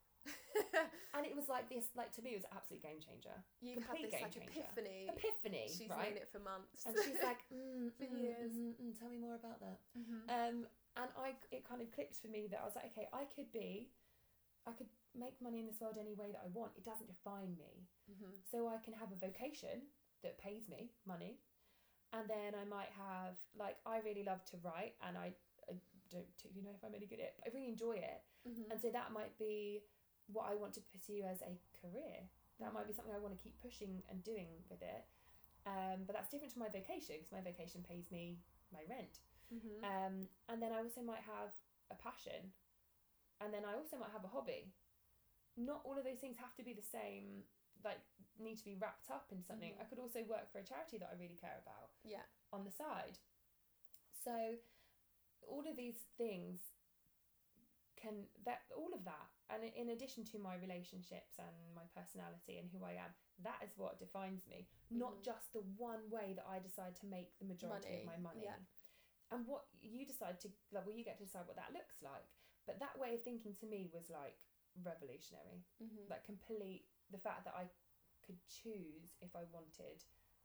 [SPEAKER 2] And it was like this, like to me, it was an absolute game changer.
[SPEAKER 3] You've had
[SPEAKER 2] Complete
[SPEAKER 3] this
[SPEAKER 2] game
[SPEAKER 3] like
[SPEAKER 2] changer.
[SPEAKER 3] epiphany.
[SPEAKER 2] Epiphany,
[SPEAKER 3] She's
[SPEAKER 2] right?
[SPEAKER 3] known it for months.
[SPEAKER 2] And she's like, mm,
[SPEAKER 3] For
[SPEAKER 2] mm,
[SPEAKER 3] years.
[SPEAKER 2] mm, mm, tell me more about that.
[SPEAKER 3] mm-hmm.
[SPEAKER 2] Um, and I, it kind of clicked for me that I was like, okay, I could be, I could make money in this world any way that I want. It doesn't define me.
[SPEAKER 3] Mm-hmm.
[SPEAKER 2] So I can have a vocation that pays me money, and then I might have, like, I really love to write, and I, I don't you know if I'm any good at it, but I really enjoy it.
[SPEAKER 3] Mm-hmm.
[SPEAKER 2] And so that might be what I want to pursue as a career. That might be something I want to keep pushing and doing with it. Um, but that's different to my vocation, because my vocation pays me my rent.
[SPEAKER 3] Mm-hmm.
[SPEAKER 2] Um, and then I also might have a passion, and then I also might have a hobby. Not all of those things have to be the same, like need to be wrapped up in something.
[SPEAKER 3] Mhm.
[SPEAKER 2] I could also work for a charity that I really care about
[SPEAKER 3] Yeah.
[SPEAKER 2] on the side. So all of these things can, that all of that, and in addition to my relationships and my personality and who I am, that is what defines me. Not
[SPEAKER 3] Mhm.
[SPEAKER 2] just the one way that I decide to make the majority
[SPEAKER 3] Money,
[SPEAKER 2] of my money.
[SPEAKER 3] yeah.
[SPEAKER 2] And what you decide to, like, well, you get to decide what that looks like. But that way of thinking to me was like revolutionary.
[SPEAKER 3] Mm-hmm.
[SPEAKER 2] Like complete, the fact that I could choose if I wanted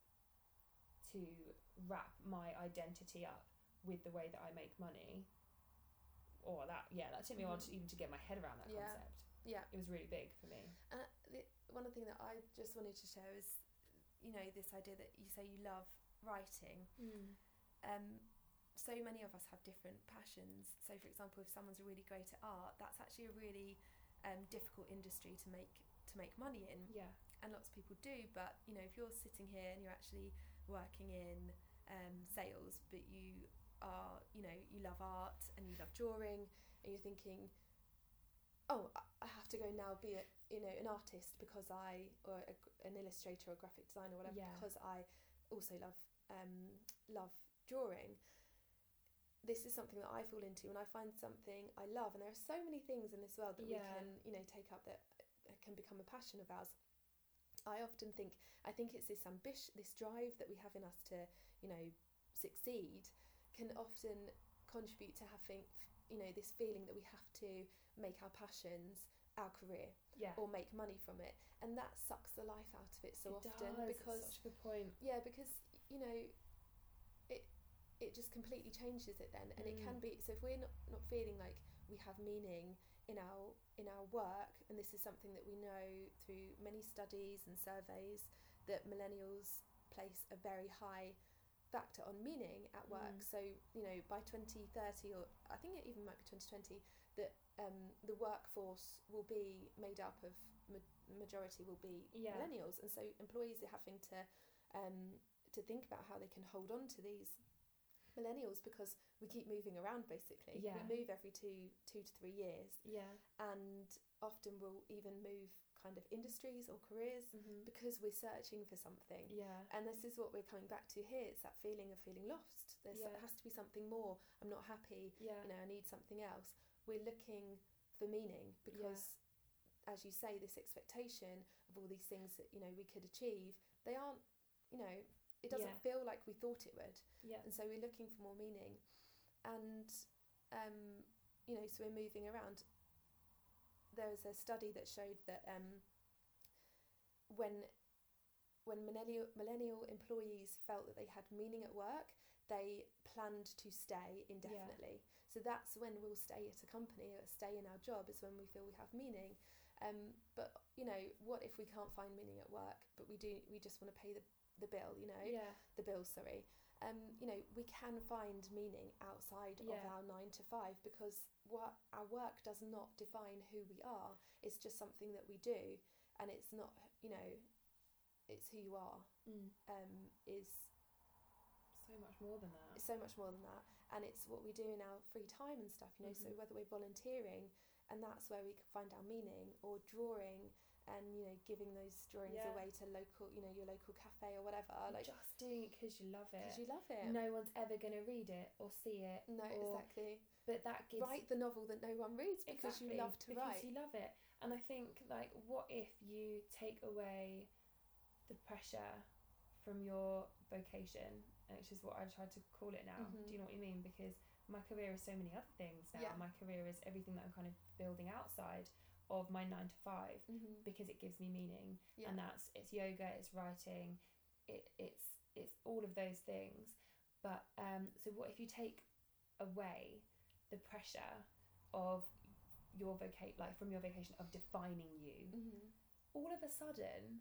[SPEAKER 2] to wrap my identity up with the way that I make money. Or that, yeah, that took me a while to even to get my head around that
[SPEAKER 3] Yeah.
[SPEAKER 2] concept.
[SPEAKER 3] Yeah.
[SPEAKER 2] It was really big for me.
[SPEAKER 3] And the, one other thing that I just wanted to share is, you know, this idea that you say you love writing. Um, so many of us have different passions. So, for example, if someone's really great at art, that's actually a really um, difficult industry to make to make money in.
[SPEAKER 2] Yeah.
[SPEAKER 3] And lots of people do. But you know, if you're sitting here and you're actually working in um, sales, but you are, you know, you love art and you love drawing, and you're thinking, oh, I have to go now be a, you know, an artist because I, or a, an illustrator or graphic designer or whatever,
[SPEAKER 2] Yeah.
[SPEAKER 3] because I also love um, love drawing. This is something that I fall into when I find something I love, and there are so many things in this world that
[SPEAKER 2] Yeah.
[SPEAKER 3] we can, you know, take up that can become a passion of ours. I often think, I think it's this ambition, this drive that we have in us to, you know, succeed, can often contribute to having, you know, this feeling that we have to make our passions our career,
[SPEAKER 2] yeah.
[SPEAKER 3] or make money from it, and that sucks the life out of it so
[SPEAKER 2] it
[SPEAKER 3] often.
[SPEAKER 2] Does.
[SPEAKER 3] Because
[SPEAKER 2] it's such a good point.
[SPEAKER 3] Yeah, because, you know, it it just completely changes it then, and mm. it can be. So if we're not, not feeling like we have meaning in our in our work, and this is something that we know through many studies and surveys, that millennials place a very high factor on meaning at work. Mm. So, you know, by twenty thirty, or I think it even might be twenty twenty, that um, the workforce will be made up of, ma- majority will be yeah. millennials, and so employees are having to um, to think about how they can hold on to these millennials, because we keep moving around basically.
[SPEAKER 2] Yeah.
[SPEAKER 3] We move every two two to three years.
[SPEAKER 2] Yeah.
[SPEAKER 3] And often we'll even move kind of industries or careers, mm-hmm. because we're searching for something.
[SPEAKER 2] Yeah.
[SPEAKER 3] And this is what we're coming back to here. It's that feeling of feeling lost. There's
[SPEAKER 2] yeah.
[SPEAKER 3] there has to be something more. I'm not happy.
[SPEAKER 2] Yeah.
[SPEAKER 3] You know, I need something else. We're looking for meaning, because yeah. as you say, this expectation of all these things that, you know, we could achieve, they aren't, you know, it doesn't yeah. feel like we thought it would.
[SPEAKER 2] Yeah.
[SPEAKER 3] And so we're looking for more meaning. And, um, you know, so we're moving around. There was a study that showed that um, when when millennial, millennial employees felt that they had meaning at work, they planned to stay indefinitely. Yeah. So that's when we'll stay at a company, or stay in our job, is when we feel we have meaning. Um, but, you know, what if we can't find meaning at work, but we do, we just want to pay the the bill, you know,
[SPEAKER 2] yeah.
[SPEAKER 3] the bills, sorry. Um, you know, we can find meaning outside
[SPEAKER 2] yeah.
[SPEAKER 3] of our nine to five, because what our work does not define who we are. It's just something that we do, and it's not, you know, it's who you are.
[SPEAKER 2] Mm.
[SPEAKER 3] Um, is
[SPEAKER 2] so much more than that.
[SPEAKER 3] It's so much more than that, and it's what we do in our free time and stuff, you know. Mm-hmm. So whether we're volunteering, and that's where we can find our meaning, or drawing, and, you know, giving those drawings
[SPEAKER 2] yeah.
[SPEAKER 3] away to local, you know, your local cafe or whatever. Like,
[SPEAKER 2] just doing it because you love it.
[SPEAKER 3] Because you love it.
[SPEAKER 2] No one's ever going to read it or see it.
[SPEAKER 3] No,
[SPEAKER 2] or,
[SPEAKER 3] exactly.
[SPEAKER 2] But that gives...
[SPEAKER 3] Write the novel that no one reads because
[SPEAKER 2] exactly,
[SPEAKER 3] you love to
[SPEAKER 2] because
[SPEAKER 3] write.
[SPEAKER 2] Because you love it. And I think, like, what if you take away the pressure from your vocation, which is what I try to call it now. Mm-hmm. Do you know what I mean? Because my career is so many other things now.
[SPEAKER 3] Yeah.
[SPEAKER 2] My career is everything that I'm kind of building outside of my nine to five,
[SPEAKER 3] mm-hmm.
[SPEAKER 2] because it gives me meaning.
[SPEAKER 3] Yeah.
[SPEAKER 2] And that's, it's yoga, it's writing, it it's it's all of those things. But um so what if you take away the pressure of your voca- like from your vocation, of defining you,
[SPEAKER 3] mm-hmm.
[SPEAKER 2] all of a sudden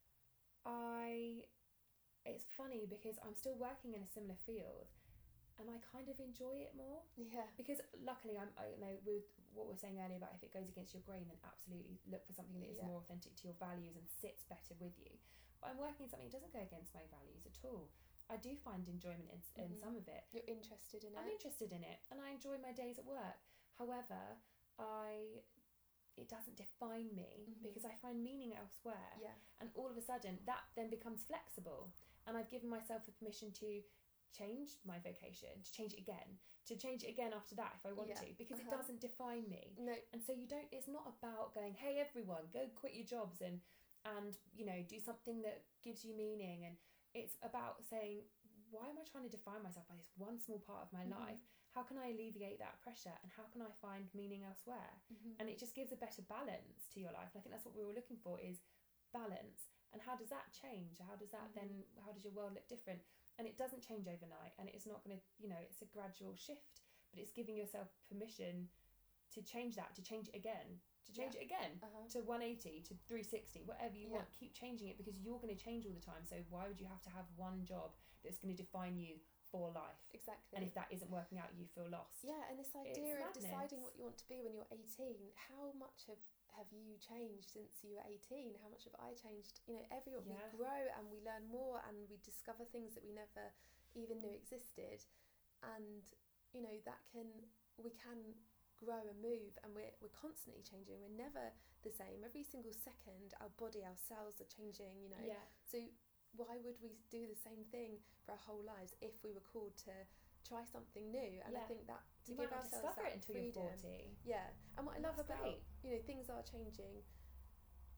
[SPEAKER 2] I it's funny because I'm still working in a similar field, and I kind of enjoy it more.
[SPEAKER 3] Yeah.
[SPEAKER 2] Because luckily, I'm, I know with what we were saying earlier about if it goes against your grain, then absolutely look for something that is
[SPEAKER 3] yeah.
[SPEAKER 2] more authentic to your values and sits better with you. But I'm working in something that doesn't go against my values at all. I do find enjoyment in, in mm-hmm. some of it.
[SPEAKER 3] You're interested in it.
[SPEAKER 2] I'm interested in it, and I enjoy my days at work. However, I it doesn't define me, mm-hmm. because I find meaning elsewhere.
[SPEAKER 3] Yeah. And
[SPEAKER 2] all of a sudden, that then becomes flexible, and I've given myself the permission to change my vocation, to change it again, to change it again after that if I want
[SPEAKER 3] yeah.
[SPEAKER 2] to, because
[SPEAKER 3] uh-huh.
[SPEAKER 2] it doesn't define me.
[SPEAKER 3] No.
[SPEAKER 2] And so you don't, it's not about going, hey everyone, go quit your jobs and and you know, do something that gives you meaning. And it's about saying, why am I trying to define myself by this one small part of my mm-hmm. life? How can I alleviate that pressure, and how can I find meaning elsewhere?
[SPEAKER 3] Mm-hmm.
[SPEAKER 2] And it just gives a better balance to your life. And I think that's what we were looking for, is balance. And how does that change? How does that
[SPEAKER 3] mm-hmm.
[SPEAKER 2] then, how does your world look different? And it doesn't change overnight, and it's not going to, you know, it's a gradual shift, but it's giving yourself permission to change that, to change it again, to change
[SPEAKER 3] yeah.
[SPEAKER 2] it again,
[SPEAKER 3] uh-huh.
[SPEAKER 2] to one eighty, to three sixty, whatever you
[SPEAKER 3] yeah.
[SPEAKER 2] want. Keep changing it, because you're going to change all the time. So why would you have to have one job that's going to define you for life?
[SPEAKER 3] Exactly.
[SPEAKER 2] And if that isn't working out, you feel lost.
[SPEAKER 3] Yeah, and this idea of deciding what you want to be when you're eighteen, how much have have you changed since you were eighteen? How much have I changed? You know, everyone,
[SPEAKER 2] yeah.
[SPEAKER 3] we grow and we learn more, and we discover things that we never even knew existed. And, you know, that can, we can grow and move, and we're, we're constantly changing. We're never the same. Every single second, our body, our cells are changing, you know.
[SPEAKER 2] Yeah.
[SPEAKER 3] So why would we do the same thing for our whole lives if we were called to try something new? And
[SPEAKER 2] yeah.
[SPEAKER 3] I think that to
[SPEAKER 2] you
[SPEAKER 3] give
[SPEAKER 2] might not
[SPEAKER 3] ourselves
[SPEAKER 2] discover
[SPEAKER 3] that
[SPEAKER 2] it until
[SPEAKER 3] freedom,
[SPEAKER 2] you're forty.
[SPEAKER 3] yeah. And what I love
[SPEAKER 2] That's
[SPEAKER 3] about
[SPEAKER 2] great.
[SPEAKER 3] you know, things are changing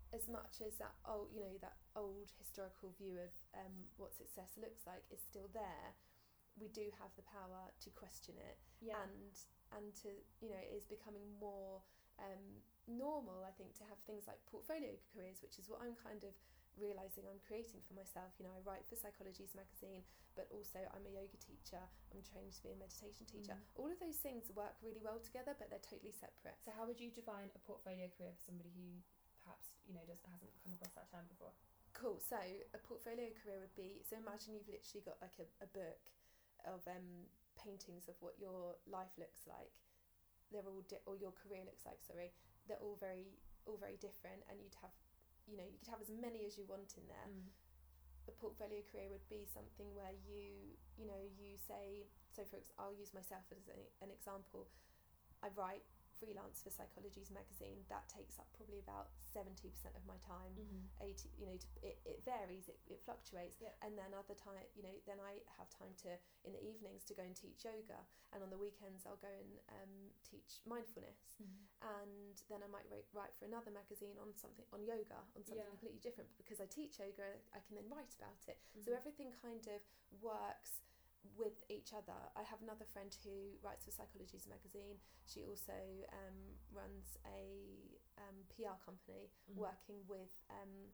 [SPEAKER 3] as much as that old, you know, that old historical view of um, what success looks like is still there, we do have the power to question it.
[SPEAKER 2] Yeah.
[SPEAKER 3] And and to, you know, it is becoming more um, normal, I think, to have things like portfolio careers, which is what I'm kind of realising I'm creating for myself. You know, I write for Psychologies magazine, but also I'm a yoga teacher, I'm trained to be a meditation teacher.
[SPEAKER 2] Mm.
[SPEAKER 3] All of those things work really well together, but they're totally separate.
[SPEAKER 2] So how would you define a portfolio career for somebody who perhaps, you know, doesn't hasn't come across that term before?
[SPEAKER 3] Cool. So a portfolio career would be, so imagine you've literally got like a, a book of um, paintings of what your life looks like. They're all di- or your career looks like, sorry. They're all very all very different, and you'd have, you know, you could have as many as you want in there.
[SPEAKER 2] Mm.
[SPEAKER 3] A portfolio career would be something where you, you know, you say, so for ex- I'll use myself as a, an example. I write freelance for Psychologies magazine. That takes up probably about seventy percent of my time.
[SPEAKER 2] Mm-hmm.
[SPEAKER 3] eighty, you know, it, it varies, it, it fluctuates.
[SPEAKER 2] Yeah.
[SPEAKER 3] And then other time, you know, then I have time to, in the evenings, to go and teach yoga. And on the weekends, I'll go and um, teach mindfulness.
[SPEAKER 2] Mm-hmm.
[SPEAKER 3] And then I might write, write for another magazine on something, on yoga, on something
[SPEAKER 2] Yeah.
[SPEAKER 3] completely different. But because I teach yoga, I can then write about it.
[SPEAKER 2] Mm-hmm.
[SPEAKER 3] So everything kind of works with each other. I have another friend who writes for Psychologies magazine. She also um, runs a um, P R company
[SPEAKER 2] Mm-hmm.
[SPEAKER 3] working with um,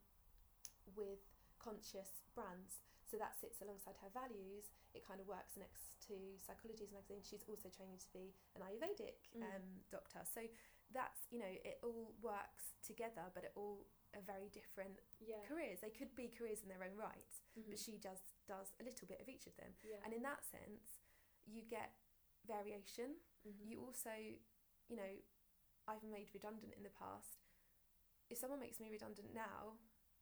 [SPEAKER 3] with conscious brands. So that sits alongside her values. It kind of works next to Psychologies magazine. She's also training to be an Ayurvedic
[SPEAKER 2] Mm.
[SPEAKER 3] um, doctor. So that's, you know, it all works together, but it all are very different
[SPEAKER 2] Yeah.
[SPEAKER 3] careers. They could be careers in their own right,
[SPEAKER 2] Mm-hmm.
[SPEAKER 3] but she does does a little bit of each of them.
[SPEAKER 2] Yeah.
[SPEAKER 3] And in that sense, you get variation.
[SPEAKER 2] Mm-hmm.
[SPEAKER 3] You also, you know, I've made redundant in the past. If someone makes me redundant now,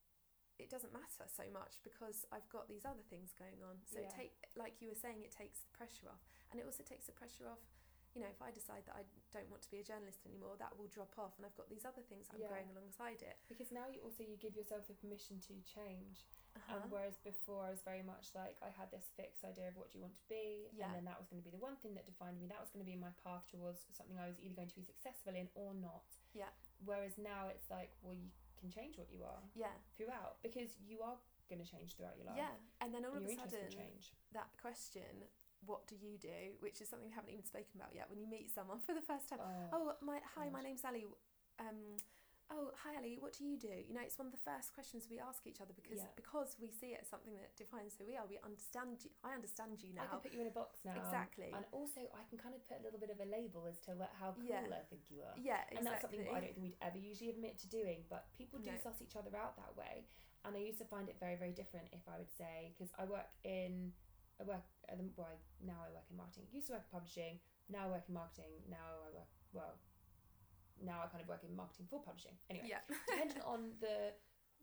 [SPEAKER 3] it doesn't matter so much because I've got these other things going on. So
[SPEAKER 2] Yeah.
[SPEAKER 3] it take, like you were saying, it takes the pressure off. And it also takes the pressure off, you know, if I decide that I don't want to be a journalist anymore, that will drop off, and I've got these other things that I'm
[SPEAKER 2] Yeah.
[SPEAKER 3] growing alongside it.
[SPEAKER 2] Because now you also you give yourself the permission to change.
[SPEAKER 3] Uh-huh.
[SPEAKER 2] Um, whereas before I was very much like I had this fixed idea of what do you want to be,
[SPEAKER 3] Yeah.
[SPEAKER 2] and then that was going to be the one thing that defined me. That was going to be my path towards something I was either going to be successful in or not.
[SPEAKER 3] Yeah.
[SPEAKER 2] Whereas now it's like, well, you can change what you are
[SPEAKER 3] Yeah.
[SPEAKER 2] throughout because you are going to change throughout your life.
[SPEAKER 3] Yeah. And then all
[SPEAKER 2] and
[SPEAKER 3] of
[SPEAKER 2] your
[SPEAKER 3] a
[SPEAKER 2] interests will
[SPEAKER 3] sudden,
[SPEAKER 2] change.
[SPEAKER 3] that question, what do you do, which is something we haven't even spoken about yet, when you meet someone for the first time.
[SPEAKER 2] Oh,
[SPEAKER 3] Oh, my hi, my
[SPEAKER 2] gosh.
[SPEAKER 3] name's Ali. Um, oh, hi Ali, what do you do? You know, it's one of the first questions we ask each other because
[SPEAKER 2] Yeah.
[SPEAKER 3] because we see it as something that defines who we are. We understand you. I understand you
[SPEAKER 2] I
[SPEAKER 3] now.
[SPEAKER 2] can put you in a box now.
[SPEAKER 3] Exactly.
[SPEAKER 2] And also I can kind of put a little bit of a label as to what, how cool
[SPEAKER 3] Yeah.
[SPEAKER 2] I think you are.
[SPEAKER 3] Yeah, exactly.
[SPEAKER 2] And that's something I don't think we'd ever usually admit to doing, but people do
[SPEAKER 3] No.
[SPEAKER 2] suss each other out that way. And I used to find it very, very different if I would say, because I work in, I work, at the, well, I, now I work in marketing. Used to work in publishing, now I work in marketing, now I work, well, now I kind of work in marketing for publishing. Anyway,
[SPEAKER 3] Yeah.
[SPEAKER 2] depending on the,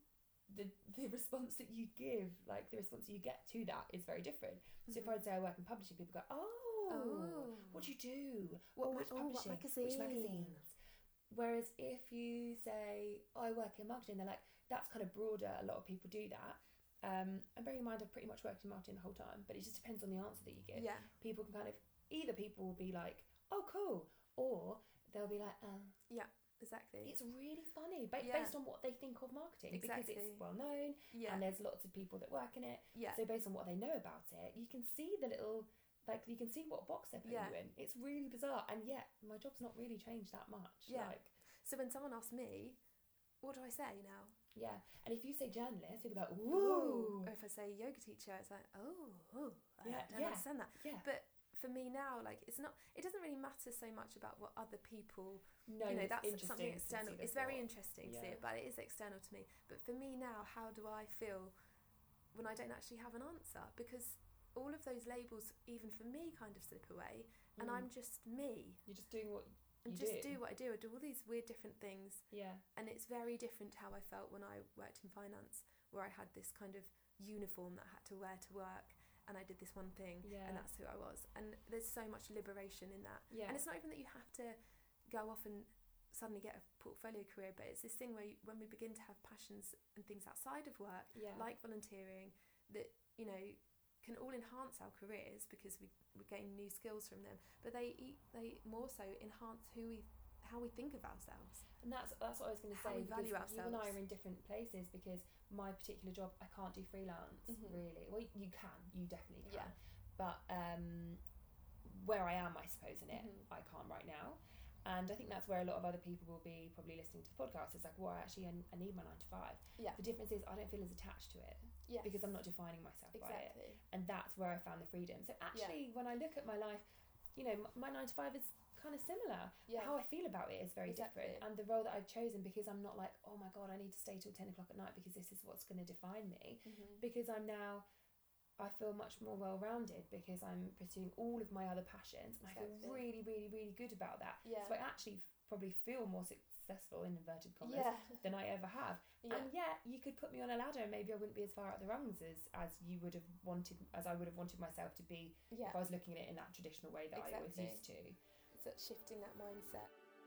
[SPEAKER 2] the the response that you give, like the response you get to that is very different. So if I would say I work in publishing, people go, oh,
[SPEAKER 3] Oh.
[SPEAKER 2] what do you do?
[SPEAKER 3] What
[SPEAKER 2] oh,
[SPEAKER 3] ma-
[SPEAKER 2] which
[SPEAKER 3] oh, what
[SPEAKER 2] publishing?
[SPEAKER 3] magazine?
[SPEAKER 2] Which magazines? Whereas if you say, oh, I work in marketing, they're like, that's kind of broader. A lot of people do that. Um, and bearing in mind, I've pretty much worked in marketing the whole time, but it just depends on the answer that you give.
[SPEAKER 3] Yeah.
[SPEAKER 2] People can kind of, either people will be like, oh, cool, or they'll be like, oh,
[SPEAKER 3] Exactly.
[SPEAKER 2] it's really funny, ba-
[SPEAKER 3] Yeah.
[SPEAKER 2] based on what they think of marketing,
[SPEAKER 3] Exactly.
[SPEAKER 2] because it's well known,
[SPEAKER 3] Yeah.
[SPEAKER 2] and there's lots of people that work in it.
[SPEAKER 3] Yeah.
[SPEAKER 2] So based on what they know about it, you can see the little, like you can see what box they're putting
[SPEAKER 3] Yeah.
[SPEAKER 2] you in. It's really bizarre, and yet my job's not really changed that much.
[SPEAKER 3] Yeah.
[SPEAKER 2] Like,
[SPEAKER 3] So when someone asks me, what do I say now?
[SPEAKER 2] yeah. And if you say journalist, people go, ooh.
[SPEAKER 3] Or if I say yoga teacher, it's like, oh, oh I
[SPEAKER 2] Yeah,
[SPEAKER 3] don't
[SPEAKER 2] yeah.
[SPEAKER 3] understand that.
[SPEAKER 2] Yeah.
[SPEAKER 3] But for me now, like, it's not, it doesn't really matter so much about what other people,
[SPEAKER 2] No,
[SPEAKER 3] you know,
[SPEAKER 2] it's
[SPEAKER 3] that's
[SPEAKER 2] interesting
[SPEAKER 3] something
[SPEAKER 2] to
[SPEAKER 3] external.
[SPEAKER 2] see the
[SPEAKER 3] It's very
[SPEAKER 2] thought.
[SPEAKER 3] interesting to see
[SPEAKER 2] Yeah.
[SPEAKER 3] it, but it is external to me. But for me now, how do I feel when I don't actually have an answer? Because all of those labels, even for me, kind of slip away, and
[SPEAKER 2] Mm.
[SPEAKER 3] I'm just me.
[SPEAKER 2] You're just doing what
[SPEAKER 3] And
[SPEAKER 2] you
[SPEAKER 3] just
[SPEAKER 2] do.
[SPEAKER 3] do what I do. I do all these weird different things.
[SPEAKER 2] Yeah.
[SPEAKER 3] And it's very different to how I felt when I worked in finance, where I had this kind of uniform that I had to wear to work, and I did this one thing,
[SPEAKER 2] Yeah.
[SPEAKER 3] and that's who I was. And there's so much liberation in that.
[SPEAKER 2] Yeah.
[SPEAKER 3] And it's not even that you have to go off and suddenly get a portfolio career, but it's this thing where you, when we begin to have passions and things outside of work,
[SPEAKER 2] Yeah.
[SPEAKER 3] like volunteering, that, you know, can all enhance our careers because we, we gain new skills from them, but they eat, they more so enhance who we how we think of ourselves.
[SPEAKER 2] And that's that's what I was going to
[SPEAKER 3] How
[SPEAKER 2] say.
[SPEAKER 3] we value
[SPEAKER 2] because you and I
[SPEAKER 3] ourselves.
[SPEAKER 2] are in different places, because my particular job, I can't do freelance,
[SPEAKER 3] Mhm.
[SPEAKER 2] really. Well, you can, you definitely can.
[SPEAKER 3] Yeah.
[SPEAKER 2] But um, where I am, I suppose, in it,
[SPEAKER 3] Mhm.
[SPEAKER 2] I can't right now. And I think that's where a lot of other people will be probably listening to the podcast. It's like, well, actually, I, I need my nine to five.
[SPEAKER 3] Yeah.
[SPEAKER 2] The difference is I don't feel as attached to it,
[SPEAKER 3] Yes.
[SPEAKER 2] because I'm not defining myself by it.
[SPEAKER 3] Exactly.
[SPEAKER 2] And that's where I found the freedom. So actually, when I look at my life, you know, m- my nine to five is kind of similar.
[SPEAKER 3] Yeah.
[SPEAKER 2] How I feel about it is very
[SPEAKER 3] Exactly.
[SPEAKER 2] different. And the role that I've chosen, because I'm not like, oh my God, I need to stay till ten o'clock at night because this is what's going to define me.
[SPEAKER 3] Mhm.
[SPEAKER 2] Because I'm now, I feel much more well-rounded because I'm pursuing all of my other passions. And I
[SPEAKER 3] Exactly.
[SPEAKER 2] feel really, really, really good about that.
[SPEAKER 3] Yeah.
[SPEAKER 2] So I actually f- probably feel more successful, in inverted commas,
[SPEAKER 3] Yeah.
[SPEAKER 2] than I ever have.
[SPEAKER 3] Yeah.
[SPEAKER 2] And yet you could put me on a ladder and maybe I wouldn't be as far up the rungs as, as you would have wanted, as I would have wanted myself to be
[SPEAKER 3] Yeah.
[SPEAKER 2] if I was looking at it in that traditional way that I always
[SPEAKER 3] Exactly.
[SPEAKER 2] used to.
[SPEAKER 3] It's that shifting that mindset.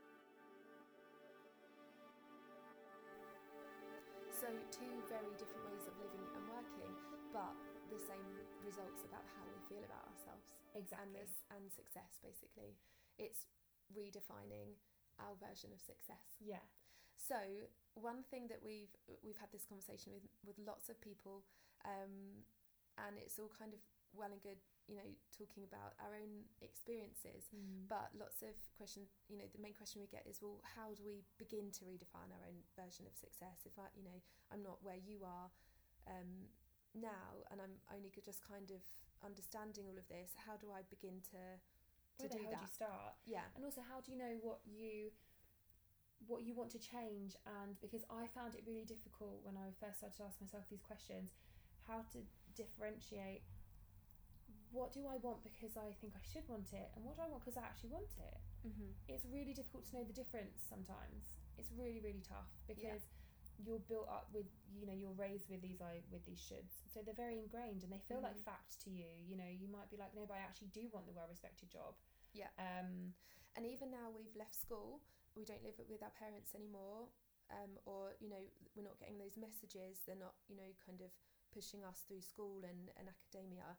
[SPEAKER 3] So two very different ways of living and working, but the same results about how we feel about ourselves.
[SPEAKER 2] Exactly.
[SPEAKER 3] And this and success, basically. It's redefining our version of success.
[SPEAKER 2] Yeah.
[SPEAKER 3] So one thing that we've we've had this conversation with with lots of people, um, and it's all kind of well and good, you know, talking about our own experiences.
[SPEAKER 2] Mm.
[SPEAKER 3] But lots of questions, you know, the main question we get is, well, how do we begin to redefine our own version of success? If I, you know, I'm not where you are um, now, and I'm only just kind of understanding all of this, how do I begin to to
[SPEAKER 2] Where the
[SPEAKER 3] do
[SPEAKER 2] hell
[SPEAKER 3] that?
[SPEAKER 2] do you start?
[SPEAKER 3] Yeah.
[SPEAKER 2] And also, how do you know what you what you want to change? And because I found it really difficult when I first started to ask myself these questions, how to differentiate what do I want because I think I should want it, and what do I want because I actually want it.
[SPEAKER 3] Mm-hmm.
[SPEAKER 2] It's really difficult to know the difference sometimes. It's really, really tough because
[SPEAKER 3] Yeah.
[SPEAKER 2] you're built up with, you know, you're raised with these I with these shoulds, so they're very ingrained and they feel
[SPEAKER 3] Mhm.
[SPEAKER 2] like fact to you. You know, you might be like, no, but I actually do want the well-respected job.
[SPEAKER 3] Yeah.
[SPEAKER 2] Um,
[SPEAKER 3] And even now we've left school, we don't live with our parents anymore, um, or, you know, we're not getting those messages. They're not, you know, kind of pushing us through school and, and academia.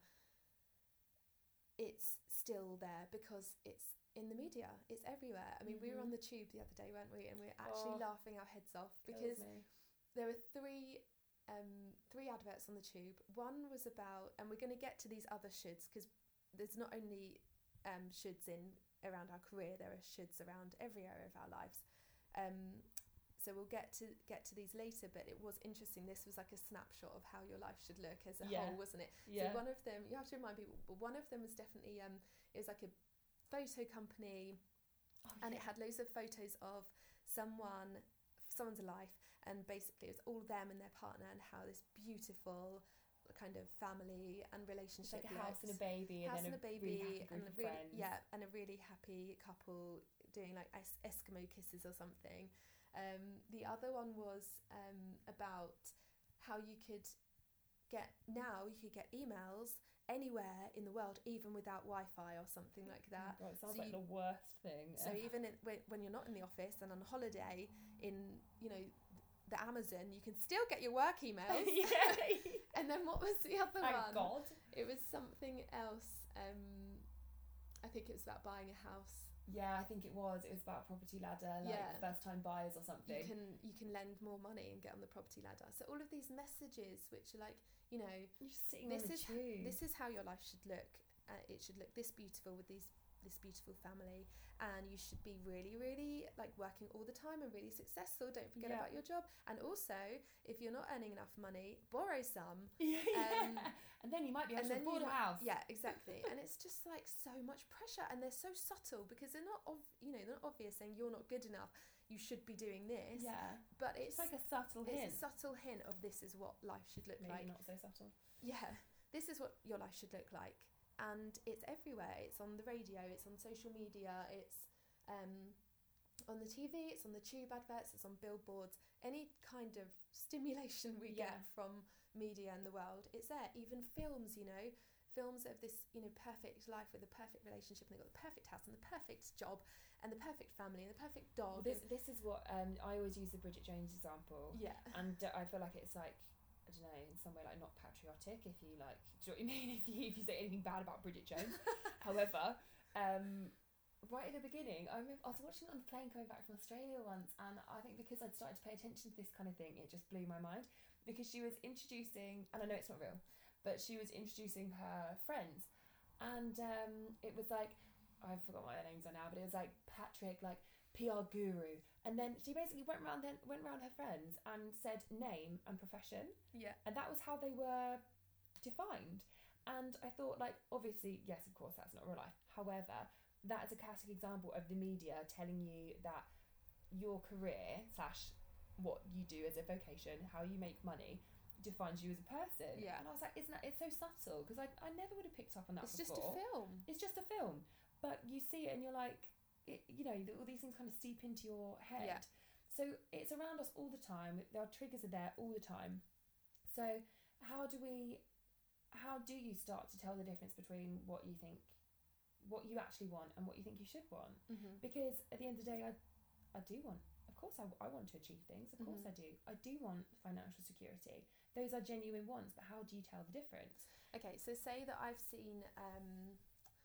[SPEAKER 3] It's still there because it's in the media. It's everywhere. I mean, we were on
[SPEAKER 2] Mhm.
[SPEAKER 3] the tube the other day, weren't we? And we were actually
[SPEAKER 2] Oh.
[SPEAKER 3] laughing our heads off
[SPEAKER 2] kills
[SPEAKER 3] because
[SPEAKER 2] me.
[SPEAKER 3] there were three um, three adverts on the tube. One was about, and we're going to get to these other shoulds because there's not only um, shoulds in around our career, there are shoulds around every area of our lives. Um, so we'll get to get to these later, but it was interesting. This was like a snapshot of how your life should look as a
[SPEAKER 2] Yeah.
[SPEAKER 3] whole, wasn't it?
[SPEAKER 2] Yeah.
[SPEAKER 3] So one of them, you have to remind people, but one of them was definitely, um, it was like a photo company,
[SPEAKER 2] Oh,
[SPEAKER 3] and
[SPEAKER 2] yeah.
[SPEAKER 3] it had loads of photos of someone, someone's life, and basically it was all them and their partner and how this beautiful kind of family and
[SPEAKER 2] It's
[SPEAKER 3] relationship
[SPEAKER 2] like a house and a
[SPEAKER 3] looks.
[SPEAKER 2] baby, and
[SPEAKER 3] House
[SPEAKER 2] then
[SPEAKER 3] and a
[SPEAKER 2] a
[SPEAKER 3] baby,
[SPEAKER 2] really happy group
[SPEAKER 3] and a
[SPEAKER 2] of
[SPEAKER 3] really
[SPEAKER 2] friends.
[SPEAKER 3] yeah, and a really happy couple doing like es- Eskimo kisses or something. Um, the other one was um, about how you could get now you could get emails anywhere in the world, even without Wi-Fi or something like that.
[SPEAKER 2] Oh God, it sounds
[SPEAKER 3] So
[SPEAKER 2] like
[SPEAKER 3] you-
[SPEAKER 2] the worst thing.
[SPEAKER 3] So
[SPEAKER 2] ever.
[SPEAKER 3] even in, when, when you're not in the office and on holiday in, you know, the Amazon, you can still get your work emails.
[SPEAKER 2] yeah.
[SPEAKER 3] And then what was the other
[SPEAKER 2] Thank
[SPEAKER 3] one?
[SPEAKER 2] God.
[SPEAKER 3] It was something else. Um, I think it was about buying a house.
[SPEAKER 2] Yeah, I think it was. It was about property ladder, like
[SPEAKER 3] Yeah.
[SPEAKER 2] first time buyers or something.
[SPEAKER 3] You can you can lend more money and get on the property ladder. So all of these messages, which are like, you know,
[SPEAKER 2] You're just sitting
[SPEAKER 3] this
[SPEAKER 2] on the
[SPEAKER 3] is
[SPEAKER 2] tube.
[SPEAKER 3] this is how your life should look. Uh, it should look this beautiful with these this beautiful family, and you should be really really like working all the time and really successful. Don't forget
[SPEAKER 2] Yeah.
[SPEAKER 3] about your job, and also if you're not earning enough money, borrow some.
[SPEAKER 2] yeah,
[SPEAKER 3] um,
[SPEAKER 2] and then you might be able
[SPEAKER 3] and
[SPEAKER 2] to
[SPEAKER 3] then
[SPEAKER 2] afford
[SPEAKER 3] you
[SPEAKER 2] a
[SPEAKER 3] might-
[SPEAKER 2] house.
[SPEAKER 3] Yeah, exactly. And it's just like so much pressure, and they're so subtle because they're not ov- you know they're not obvious saying you're not good enough, you should be doing this.
[SPEAKER 2] Yeah.
[SPEAKER 3] But it's,
[SPEAKER 2] It's like a subtle hint.
[SPEAKER 3] it's a subtle hint of this is what life should look
[SPEAKER 2] Maybe
[SPEAKER 3] like.
[SPEAKER 2] not so subtle.
[SPEAKER 3] Yeah, this is what your life should look like, and it's everywhere. It's on the radio, it's on social media, it's um, on the T V, it's on the tube adverts, it's on billboards. Any kind of stimulation we
[SPEAKER 2] Yeah.
[SPEAKER 3] get from media in the world, it's there. Even films, you know, films of this, you know, perfect life with a perfect relationship, and they've got the perfect house and the perfect job and the perfect family and the perfect dog.
[SPEAKER 2] Well, this
[SPEAKER 3] and-
[SPEAKER 2] this is what um I always use the Bridget Jones example,
[SPEAKER 3] yeah,
[SPEAKER 2] and uh, I feel like it's like, I don't know, in some way like not patriotic if you like, do you know what I mean? If you if you say anything bad about Bridget Jones. However, um, right at the beginning, I remember I was watching it on the plane coming back from Australia once, and I think because I'd started to pay attention to this kind of thing, it just blew my mind, because she was introducing, and I know it's not real, but she was introducing her friends, and um, it was like, I forgot what their names are now, but it was like Patrick, like P R guru, and then she basically went around then went around her friends and said name and profession,
[SPEAKER 3] Yeah.
[SPEAKER 2] and that was how they were defined. And I thought, like, obviously, yes, of course, that's not real life. However, that is a classic example of the media telling you that your career slash what you do as a vocation, how you make money, defines you as a person.
[SPEAKER 3] Yeah.
[SPEAKER 2] And I was like, isn't that, it's so subtle, because I, I never would have picked up on that
[SPEAKER 3] It's
[SPEAKER 2] before.
[SPEAKER 3] just a film.
[SPEAKER 2] It's just a film. But you see it and you're like, it, you know, all these things kind of seep into your head.
[SPEAKER 3] Yeah.
[SPEAKER 2] So it's around us all the time. Our triggers are there all the time. So how do we, how do you start to tell the difference between what you think, what you actually want and what you think you should want?
[SPEAKER 3] Mm-hmm.
[SPEAKER 2] Because at the end of the day, I, I do want, of course I, I want to achieve things, of course
[SPEAKER 3] Mm-hmm.
[SPEAKER 2] I do. I do want financial security. Those are genuine wants, but how do you tell the difference?
[SPEAKER 3] Okay, so say that I've seen, um,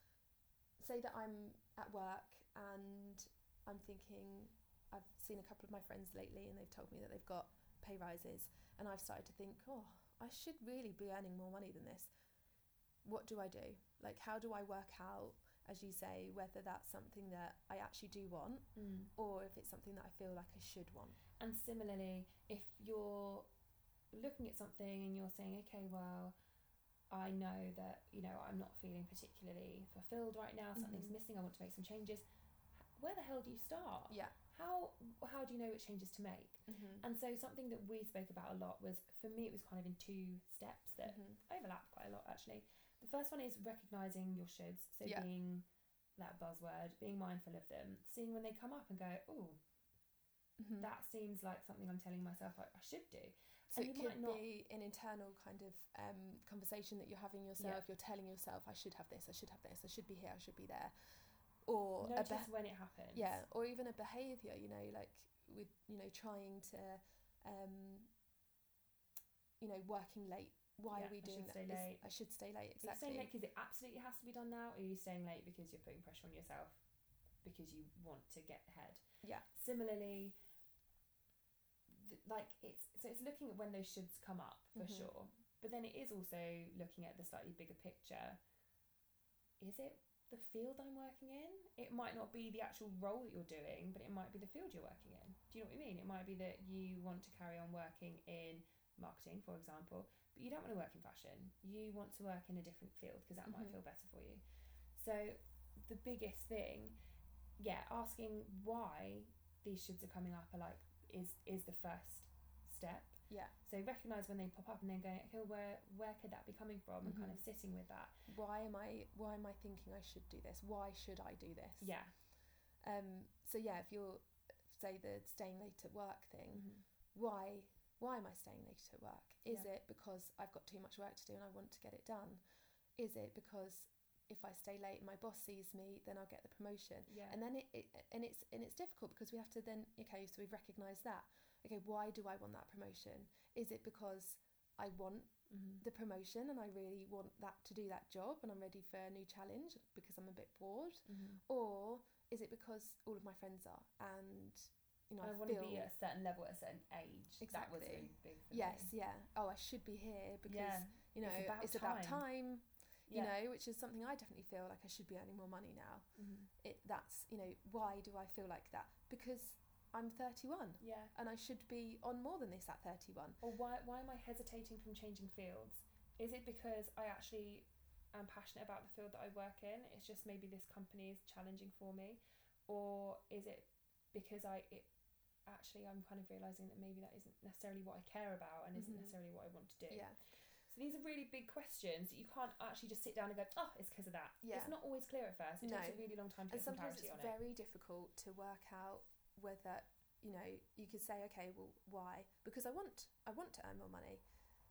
[SPEAKER 3] say that I'm at work and I'm thinking, I've seen a couple of my friends lately and they've told me that they've got pay rises, and I've started to think, oh, I should really be earning more money than this. What do I do? Like, how do I work out, as you say, whether that's something that I actually do want
[SPEAKER 2] Mm.
[SPEAKER 3] or if it's something that I feel like I should want?
[SPEAKER 2] And similarly, if you're looking at something and you're saying, okay, well, I know that, you know, I'm not feeling particularly fulfilled right now, something's
[SPEAKER 3] Mhm.
[SPEAKER 2] missing, I want to make some changes. Where the hell do you start?
[SPEAKER 3] Yeah.
[SPEAKER 2] How how do you know which changes to make?
[SPEAKER 3] Mm-hmm.
[SPEAKER 2] And so something that we spoke about a lot was, for me, it was kind of in two steps that
[SPEAKER 3] Mm-hmm.
[SPEAKER 2] overlap quite a lot, actually. The first one is recognising your shoulds, so
[SPEAKER 3] Yeah.
[SPEAKER 2] being that buzzword, being mindful of them, seeing when they come up and go, oh,
[SPEAKER 3] Mm-hmm.
[SPEAKER 2] that seems like something I'm telling myself I, I should do.
[SPEAKER 3] So
[SPEAKER 2] and
[SPEAKER 3] it
[SPEAKER 2] you
[SPEAKER 3] could
[SPEAKER 2] might not-
[SPEAKER 3] be an internal kind of um, conversation that you're having yourself. You're telling yourself, I should have this, I should have this, I should be here, I should be there. Or a
[SPEAKER 2] Notice
[SPEAKER 3] be-
[SPEAKER 2] when it happens.
[SPEAKER 3] yeah, or even a behaviour, you know, like with, you know, trying to, um, you know, working late. Why
[SPEAKER 2] Yeah,
[SPEAKER 3] are we
[SPEAKER 2] I
[SPEAKER 3] doing
[SPEAKER 2] should
[SPEAKER 3] that?
[SPEAKER 2] stay
[SPEAKER 3] Is-
[SPEAKER 2] late.
[SPEAKER 3] I should stay late,
[SPEAKER 2] Are you staying
[SPEAKER 3] exactly.
[SPEAKER 2] late because it absolutely has to be done now, or are you staying late because you're putting pressure on yourself because you want to get ahead?
[SPEAKER 3] Yeah.
[SPEAKER 2] Similarly, th- like it's so it's looking at when those shoulds come up for
[SPEAKER 3] Mhm.
[SPEAKER 2] sure, but then it is also looking at the slightly bigger picture. Is it the field I'm working in? It might not be the actual role that you're doing, but it might be the field you're working in. Do you know what I mean? It might be that you want to carry on working in marketing, for example, but you don't want to work in fashion. You want to work in a different field because that might
[SPEAKER 3] Mhm.
[SPEAKER 2] feel better for you. So the biggest thing, yeah, asking why these shoulds are coming up are like is is the first step.
[SPEAKER 3] Yeah.
[SPEAKER 2] So recognise when they pop up and then going, okay, where where could that be coming from, and kind of
[SPEAKER 3] Mhm.
[SPEAKER 2] sitting with that.
[SPEAKER 3] Why am I? Why am I thinking I should do this? Why should I do this?
[SPEAKER 2] Yeah.
[SPEAKER 3] Um. So yeah, if you're, say, the staying late at work thing,
[SPEAKER 2] Mm-hmm.
[SPEAKER 3] why why am I staying late at work? Is
[SPEAKER 2] Yeah.
[SPEAKER 3] it because I've got too much work to do and I want to get it done? Is it because if I stay late and my boss sees me, then I'll get the promotion?
[SPEAKER 2] Yeah.
[SPEAKER 3] And then it, it and it's and it's difficult because we have to then, okay, so we've recognised that. Okay, why do I want that promotion? Is it because I want
[SPEAKER 2] Mm-hmm.
[SPEAKER 3] the promotion and I really want that to do that job and I'm ready for a new challenge because I'm a bit bored?
[SPEAKER 2] Mm-hmm.
[SPEAKER 3] Or is it because all of my friends are and, you know,
[SPEAKER 2] I,
[SPEAKER 3] I,
[SPEAKER 2] want
[SPEAKER 3] feel
[SPEAKER 2] to be at a certain level at a certain age. That was
[SPEAKER 3] Exactly.
[SPEAKER 2] really big for
[SPEAKER 3] yes,
[SPEAKER 2] me.
[SPEAKER 3] yeah. Oh, I should be here because
[SPEAKER 2] Yeah.
[SPEAKER 3] you know
[SPEAKER 2] It's about
[SPEAKER 3] it's about
[SPEAKER 2] time.
[SPEAKER 3] time. You
[SPEAKER 2] Yeah.
[SPEAKER 3] know, which is something I definitely feel like I should be earning more money now.
[SPEAKER 2] Mm-hmm.
[SPEAKER 3] It that's you know why do I feel like that? Because I'm thirty-one
[SPEAKER 2] Yeah.
[SPEAKER 3] and I should be on more than this at thirty-one.
[SPEAKER 2] Or why why am I hesitating from changing fields? Is it because I actually am passionate about the field that I work in? It's just maybe this company is challenging for me, or is it because I it actually I'm kind of realizing that maybe that isn't necessarily what I care about and isn't
[SPEAKER 3] Mhm.
[SPEAKER 2] necessarily what I want to do.
[SPEAKER 3] Yeah,
[SPEAKER 2] So these are really big questions that you can't actually just sit down and go, oh, it's because of that.
[SPEAKER 3] Yeah.
[SPEAKER 2] It's not always clear at first. It
[SPEAKER 3] No.
[SPEAKER 2] takes a really long time to
[SPEAKER 3] and
[SPEAKER 2] get some
[SPEAKER 3] sometimes
[SPEAKER 2] clarity
[SPEAKER 3] it's
[SPEAKER 2] on it.
[SPEAKER 3] very difficult to work out whether you know you could say, okay, well, why? Because I want I want to earn more money.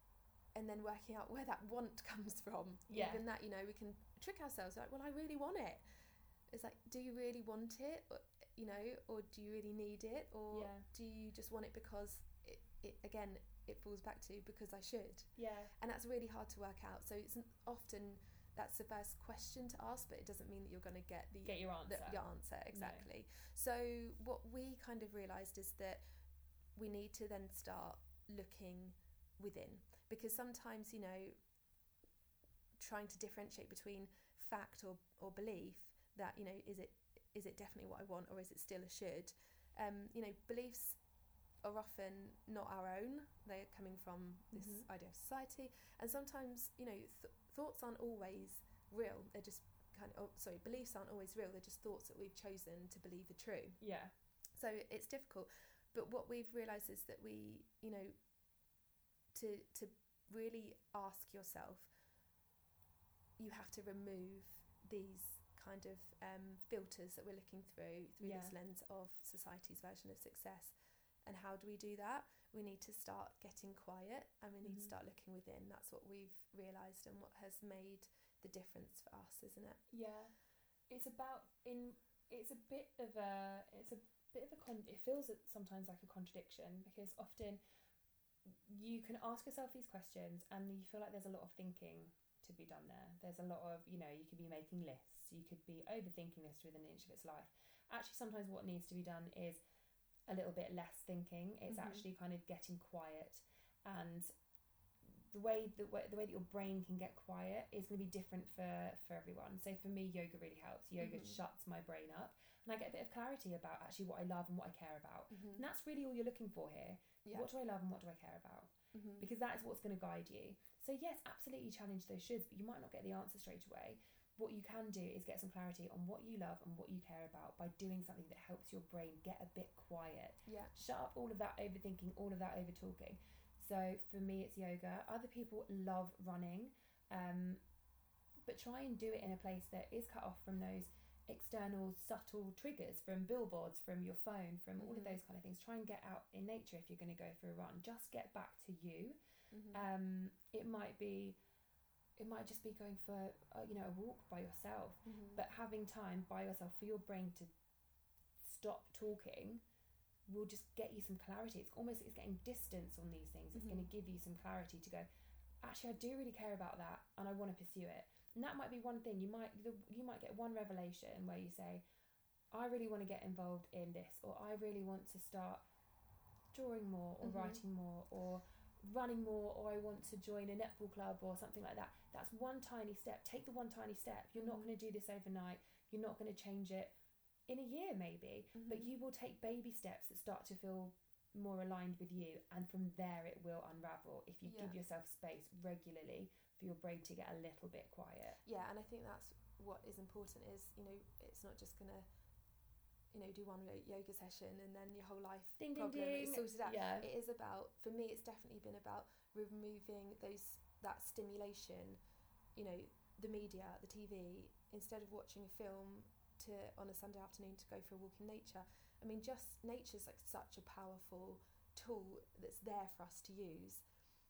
[SPEAKER 3] And then working out where that want comes from.
[SPEAKER 2] Yeah.
[SPEAKER 3] Even that, you know, we can trick ourselves like, well, I really want it. It's like, do you really want it? Or, you know, or do you really need it? Or
[SPEAKER 2] Yeah.
[SPEAKER 3] do you just want it because it, it again, it falls back to because I should.
[SPEAKER 2] Yeah.
[SPEAKER 3] And that's really hard to work out. So it's often that's the first question to ask, but it doesn't mean that you're going to get the
[SPEAKER 2] get your answer.
[SPEAKER 3] The, your answer exactly. No. So what we kind of realised is that we need to then start looking within, because sometimes, you know, trying to differentiate between fact or, or belief, that, you know, is it is it definitely what I want, or is it still a should? Um, you know, beliefs are often not our own. They're coming from this mm-hmm. idea of society, and sometimes, you know, th- thoughts aren't always real. They're just kind of, oh, sorry, beliefs aren't always real. They're just thoughts that we've chosen to believe are true.
[SPEAKER 2] Yeah.
[SPEAKER 3] So it's difficult. But what we've realised is that we, you know, to to really ask yourself, you have to remove these kind of um, filters that we're looking through, through yeah. this lens of society's version of success. And how do we do that? We need to start getting quiet, and we need mm-hmm. to start looking within. That's what we've realised, and what has made the difference for us, isn't it?
[SPEAKER 2] Yeah, it's about in. It's a bit of a. It's a bit of a. Con- it feels sometimes like a contradiction, because often you can ask yourself these questions, and you feel like there's a lot of thinking to be done there. There's a lot of, you know, you could be making lists. You could be overthinking this within an inch of its life. Actually, sometimes what needs to be done is a little bit less thinking. It's mm-hmm. actually kind of getting quiet, and the way the way the way that your brain can get quiet is going to be different for for everyone. So for me, yoga really helps. Yoga mm-hmm. shuts my brain up, and I get a bit of clarity about actually what I love and what I care about. Mm-hmm. And that's really all you're looking for here. Yeah. What do I love and what do I care about? Mm-hmm. Because that is what's going to guide you. So yes, absolutely challenge those shoulds, but you might not get the answer straight away. What you can do is get some clarity on what you love and what you care about by doing something that helps your brain get a bit quiet.
[SPEAKER 3] Yeah.
[SPEAKER 2] Shut up all of that overthinking, all of that over talking. So for me, it's yoga. Other people love running, um, but try and do it in a place that is cut off from those external subtle triggers, from billboards, from your phone, from mm-hmm. all of those kind of things. Try and get out in nature if you're going to go for a run. Just get back to you. Mm-hmm. Um, it might be. It might just be going for, uh, you know, a walk by yourself, mm-hmm. but having time by yourself for your brain to stop talking will just get you some clarity. It's almost, it's getting distance on these things. It's mm-hmm. going to give you some clarity to go, actually, I do really care about that, and I want to pursue it. And that might be one thing. You might, you might get one revelation where you say, I really want to get involved in this, or I really want to start drawing more, or mm-hmm. writing more, or running more, or I want to join a netball club or something like that. That's one tiny step. Take the one tiny step. You're not mm-hmm. going to do this overnight. You're not going to change it in a year maybe, mm-hmm. but you will take baby steps that start to feel more aligned with you, and from there it will unravel if you yeah. give yourself space regularly for your brain to get a little bit quiet.
[SPEAKER 3] Yeah, and I think that's what is important, is, you know, it's not just going to, you know, do one yoga session and then your whole life
[SPEAKER 2] ding,
[SPEAKER 3] problem
[SPEAKER 2] ding, ding.
[SPEAKER 3] is sorted out.
[SPEAKER 2] Yeah.
[SPEAKER 3] It is about, for me, it's definitely been about removing those that stimulation, you know, the media, the T V, instead of watching a film to on a Sunday afternoon to go for a walk in nature. I mean, just nature's like such a powerful tool that's there for us to use.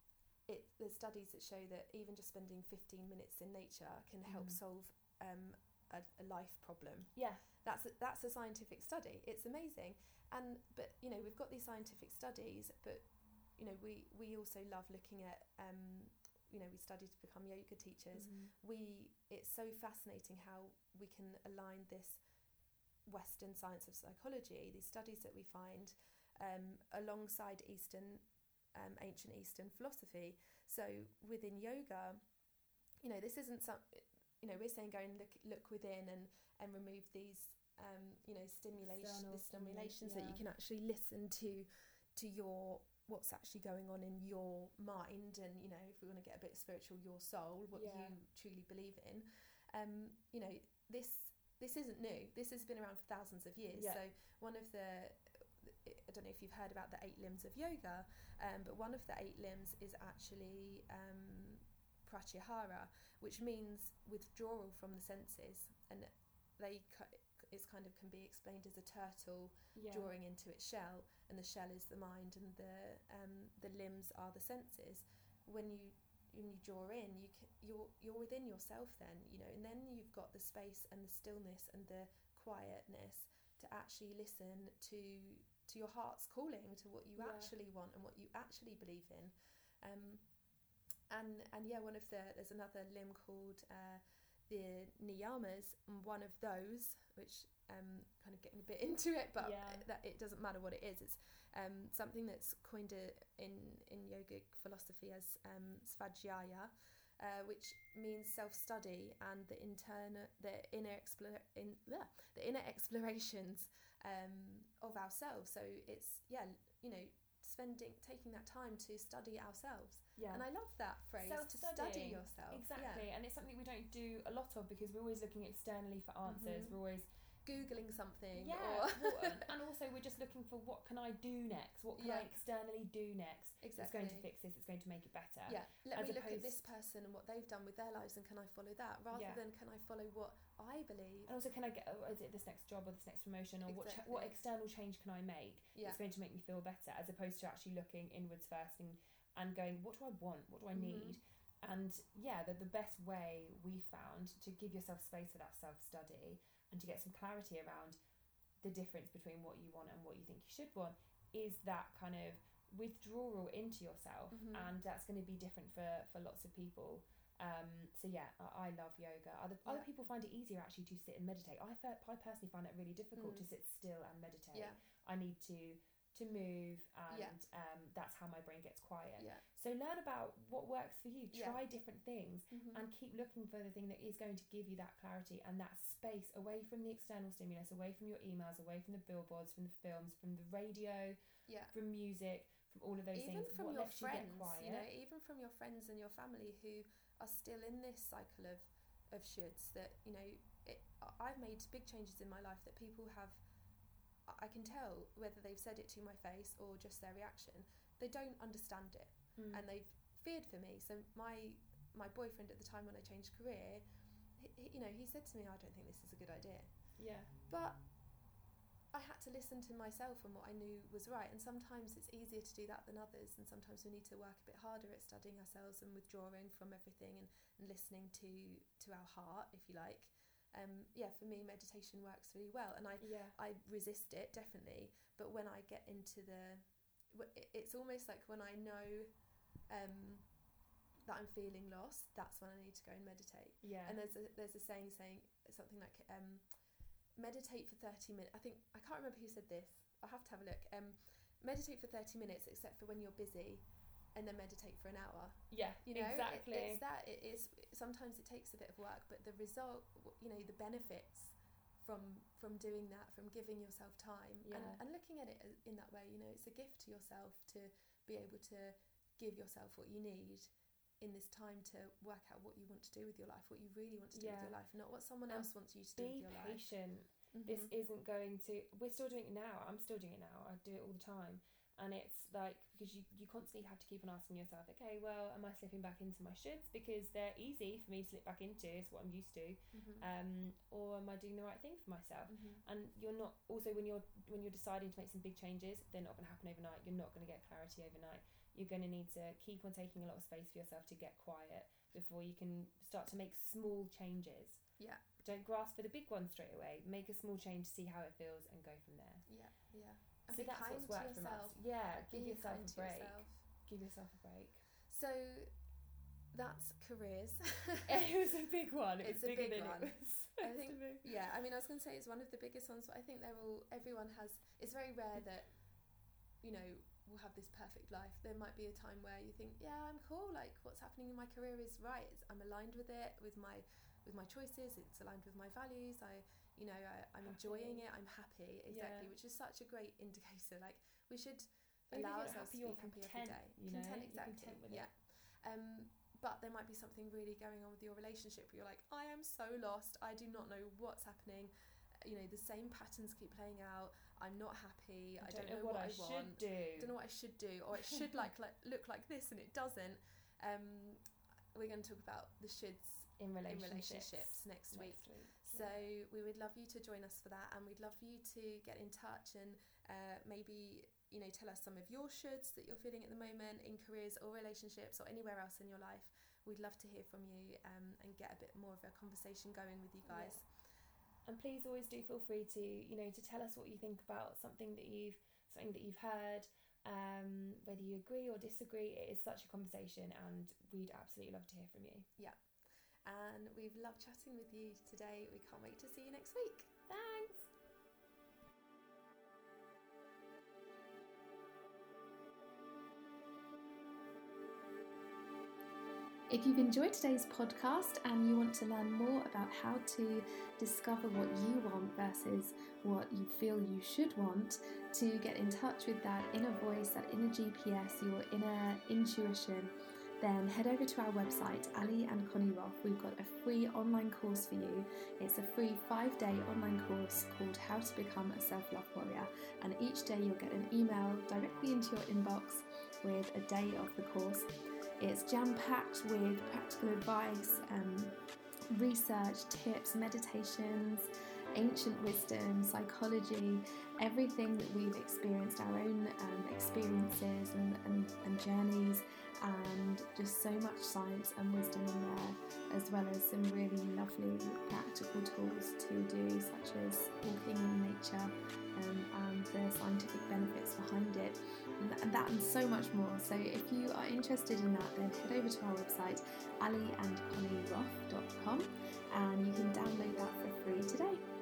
[SPEAKER 3] It there's studies that show that even just spending fifteen minutes in nature can help mm. solve um, a, a life problem.
[SPEAKER 2] Yeah.
[SPEAKER 3] That's a, that's a scientific study. It's amazing. And but you know, we've got these scientific studies, but you know, we we also love looking at um, you know, we study to become yoga teachers. Mm-hmm. We it's so fascinating how we can align this Western science of psychology, these studies that we find, um, alongside Eastern um, ancient Eastern philosophy. So within yoga, you know, this isn't some, you know, we're saying go and look look within and and remove these um, you know, stimulation the stimulations yeah. that you can actually listen to to your what's actually going on in your mind, and, you know, if we want to get a bit spiritual, your soul, what yeah. you truly believe in. Um, you know, this this isn't new. This has been around for thousands of years. Yeah. So one of the, I don't know if you've heard about the eight limbs of yoga, um, but one of the eight limbs is actually um, pratyahara, which means withdrawal from the senses, and they it's kind of can be explained as a turtle yeah. drawing into its shell, and the shell is the mind, and the um, the limbs are the senses. When you when you draw in, you can, you're you're within yourself then, you know, and then you've got the space and the stillness and the quietness to actually listen to to your heart's calling, to what you yeah. actually want and what you actually believe in. Um, and and yeah, one of the there's another limb called uh, the niyamas, and one of those, which um kind of getting a bit into it, but
[SPEAKER 2] Yeah.
[SPEAKER 3] that it doesn't matter what it is. It's um something that's coined a, in in yogic philosophy as um svadhyaya, uh, which means self-study and the internal, the inner explore in bleh, the inner explorations um of ourselves. So it's yeah, you know, spending taking that time to study ourselves.
[SPEAKER 2] Yeah.
[SPEAKER 3] And I love that phrase, to study
[SPEAKER 2] Self-studying.
[SPEAKER 3] yourself.
[SPEAKER 2] Exactly.
[SPEAKER 3] Yeah.
[SPEAKER 2] And it's something we don't do a lot of because we're always looking externally for answers.
[SPEAKER 3] Mhm.
[SPEAKER 2] We're always
[SPEAKER 3] Googling something.
[SPEAKER 2] yeah,
[SPEAKER 3] Or
[SPEAKER 2] well, and, and also we're just looking for what can I do next? What can I
[SPEAKER 3] Yeah.
[SPEAKER 2] externally do next?
[SPEAKER 3] Exactly.
[SPEAKER 2] It's going to fix this. It's going to make it better.
[SPEAKER 3] Yeah. Let
[SPEAKER 2] As
[SPEAKER 3] me look at
[SPEAKER 2] opposed-
[SPEAKER 3] this person and what they've done with their lives, and can I follow that, rather
[SPEAKER 2] Yeah.
[SPEAKER 3] than can I follow what I believe.
[SPEAKER 2] And also, can I get? Oh, is it this next job or this next promotion, or what? Ch-
[SPEAKER 3] Exactly.
[SPEAKER 2] what external change can I make
[SPEAKER 3] Yeah.
[SPEAKER 2] that's going to make me feel better? As opposed to actually looking inwards first and and going, what do I want? What do I
[SPEAKER 3] Mhm.
[SPEAKER 2] need? And yeah, the the best way we found to give yourself space for that self study and to get some clarity around the difference between what you want and what you think you should want is that kind of withdrawal into yourself.
[SPEAKER 3] Mhm.
[SPEAKER 2] And that's going to be different for for lots of people. Um, so yeah, I, I love yoga. Other other
[SPEAKER 3] Yeah.
[SPEAKER 2] people find it easier actually to sit and meditate. I, fe- I personally find it really difficult
[SPEAKER 3] Mm.
[SPEAKER 2] to sit still and meditate.
[SPEAKER 3] Yeah.
[SPEAKER 2] I need to to move, and
[SPEAKER 3] Yeah.
[SPEAKER 2] um, that's how my brain gets quiet.
[SPEAKER 3] Yeah.
[SPEAKER 2] So learn about what works for you.
[SPEAKER 3] Yeah.
[SPEAKER 2] Try different things,
[SPEAKER 3] Mhm.
[SPEAKER 2] and keep looking for the thing that is going to give you that clarity and that space away from the external stimulus, away from your emails, away from the billboards, from the films, from the radio,
[SPEAKER 3] Yeah.
[SPEAKER 2] from music, from all of those
[SPEAKER 3] Even
[SPEAKER 2] things.
[SPEAKER 3] from
[SPEAKER 2] what
[SPEAKER 3] your
[SPEAKER 2] lets you get
[SPEAKER 3] friends,
[SPEAKER 2] quiet?
[SPEAKER 3] you know, even from your friends and your family who are still in this cycle of of shoulds. That, you know, it, I've made big changes in my life that people have. I can tell whether they've said it to my face or just their reaction. They don't understand it,
[SPEAKER 2] Mm.
[SPEAKER 3] and they've feared for me. So my my boyfriend at the time when I changed career, he, he, you know, he said to me, "I don't think this is a good idea,"
[SPEAKER 2] yeah.
[SPEAKER 3] but I had to listen to myself and what I knew was right. And sometimes it's easier to do that than others, and sometimes we need to work a bit harder at studying ourselves and withdrawing from everything and, and listening to to our heart, if you like. Um, yeah, for me, meditation works really well, and I
[SPEAKER 2] Yeah.
[SPEAKER 3] I resist it definitely. But when I get into the, w- it- it's almost like when I know um, that I'm feeling lost, that's when I need to go and meditate.
[SPEAKER 2] Yeah.
[SPEAKER 3] And there's a there's a saying saying something like um, meditate for thirty minutes. I think I can't remember who said this. I'll have to have a look. Um, meditate for thirty minutes, except for when you're busy, and then meditate for an hour.
[SPEAKER 2] yeah.
[SPEAKER 3] You know,
[SPEAKER 2] exactly.
[SPEAKER 3] It, it's that it is. Sometimes it takes a bit of work, but the result, you know, the benefits from from doing that, from giving yourself time, and,
[SPEAKER 2] Yeah.
[SPEAKER 3] and looking at it in that way. You know, it's a gift to yourself to be able to give yourself what you need in this time to work out what you want to do with your life, what you really want to do with
[SPEAKER 2] Yeah.
[SPEAKER 3] your life, not what someone
[SPEAKER 2] And
[SPEAKER 3] else wants you to do with
[SPEAKER 2] Be
[SPEAKER 3] your life.
[SPEAKER 2] patient.
[SPEAKER 3] Mhm.
[SPEAKER 2] This isn't going to. We're still doing it now. I'm still doing it now. I do it all the time. And it's like, because you, you constantly have to keep on asking yourself, okay, well, am I slipping back into my shoulds because they're easy for me to slip back into, it's what I'm used to,
[SPEAKER 3] Mhm.
[SPEAKER 2] um, or am I doing the right thing for myself?
[SPEAKER 3] Mhm.
[SPEAKER 2] And you're not, also when you're when you're deciding to make some big changes, they're not going to happen overnight. You're not going to get clarity overnight. You're going to need to keep on taking a lot of space for yourself to get quiet before you can start to make small changes.
[SPEAKER 3] Yeah.
[SPEAKER 2] Don't grasp for the big one straight away. Make a small change, see how it feels, and go from there.
[SPEAKER 3] Yeah. Yeah. And
[SPEAKER 2] So
[SPEAKER 3] be
[SPEAKER 2] that's
[SPEAKER 3] kind
[SPEAKER 2] what's
[SPEAKER 3] to
[SPEAKER 2] worked from
[SPEAKER 3] yourself.
[SPEAKER 2] us. Yeah, give
[SPEAKER 3] Be
[SPEAKER 2] yourself
[SPEAKER 3] kind
[SPEAKER 2] a
[SPEAKER 3] to
[SPEAKER 2] break.
[SPEAKER 3] yourself.
[SPEAKER 2] Give yourself a break.
[SPEAKER 3] So that's careers.
[SPEAKER 2] It was a big one. It
[SPEAKER 3] It's
[SPEAKER 2] was
[SPEAKER 3] a
[SPEAKER 2] bigger
[SPEAKER 3] big
[SPEAKER 2] than
[SPEAKER 3] one.
[SPEAKER 2] it was supposed
[SPEAKER 3] I think,
[SPEAKER 2] to be.
[SPEAKER 3] yeah, I mean, I was going to say it's one of the biggest ones, but I think they're all, everyone has, it's very rare that, you know, we'll have this perfect life. There might be a time where you think, yeah, I'm cool, like what's happening in my career is right, it's, I'm aligned with it, with my with my choices, it's aligned with my values, I, you know, I, I'm
[SPEAKER 2] Happy.
[SPEAKER 3] enjoying it, I'm happy, exactly,
[SPEAKER 2] Yeah.
[SPEAKER 3] which is such a great indicator. Like, we should
[SPEAKER 2] Even
[SPEAKER 3] allow
[SPEAKER 2] if you're
[SPEAKER 3] ourselves
[SPEAKER 2] happy,
[SPEAKER 3] to be
[SPEAKER 2] you're
[SPEAKER 3] happy
[SPEAKER 2] content,
[SPEAKER 3] every day.
[SPEAKER 2] you know?
[SPEAKER 3] Content,
[SPEAKER 2] You're
[SPEAKER 3] exactly,
[SPEAKER 2] content with
[SPEAKER 3] yeah.
[SPEAKER 2] it.
[SPEAKER 3] Um, but there might be something really going on with your relationship where you're like, I am so lost, I do not know what's happening, you know, the same patterns keep playing out, I'm not happy, I,
[SPEAKER 2] I don't, know, what, I, should
[SPEAKER 3] want,
[SPEAKER 2] do.
[SPEAKER 3] don't know what I should do, or it should like, like look like this and it doesn't. Um, we're going to talk about the shoulds
[SPEAKER 2] in
[SPEAKER 3] in
[SPEAKER 2] relationships,
[SPEAKER 3] relationships next,
[SPEAKER 2] next
[SPEAKER 3] week.
[SPEAKER 2] week.
[SPEAKER 3] So
[SPEAKER 2] yeah.
[SPEAKER 3] we would love you to join us for that, and we'd love for you to get in touch and uh, maybe, you know, tell us some of your shoulds that you're feeling at the moment in careers or relationships or anywhere else in your life. We'd love to hear from you um, and get a bit more of a conversation going with you guys.
[SPEAKER 2] Yeah. And please always do feel free to, you know, to tell us what you think about something that you've something that you've heard, um, whether you agree or disagree. It is such a conversation, and we'd absolutely love to hear from you.
[SPEAKER 3] Yeah.
[SPEAKER 1] and we've loved chatting with you today. We can't wait to see you next week.
[SPEAKER 2] Thanks.
[SPEAKER 1] If you've enjoyed today's podcast and you want to learn more about how to discover what you want versus what you feel you should want, to get in touch with that inner voice, that inner G P S, your inner intuition, then head over to our website, Ali and Connie Roth. We've got a free online course for you. It's a free five-day online course called How to Become a Self-Love Warrior. And each day you'll get an email directly into your inbox with a day of the course. It's jam-packed with practical advice, um, research, tips, meditations, ancient wisdom, psychology, everything that we've experienced, our own um, experiences and, and, and journeys, and just so much science and wisdom in there, as well as some really lovely practical tools to do, such as walking in nature um, and the scientific benefits behind it, and that and so much more. So if you are interested in that, then head over to our website, ali and connie roth dot com, and you can download that for free today.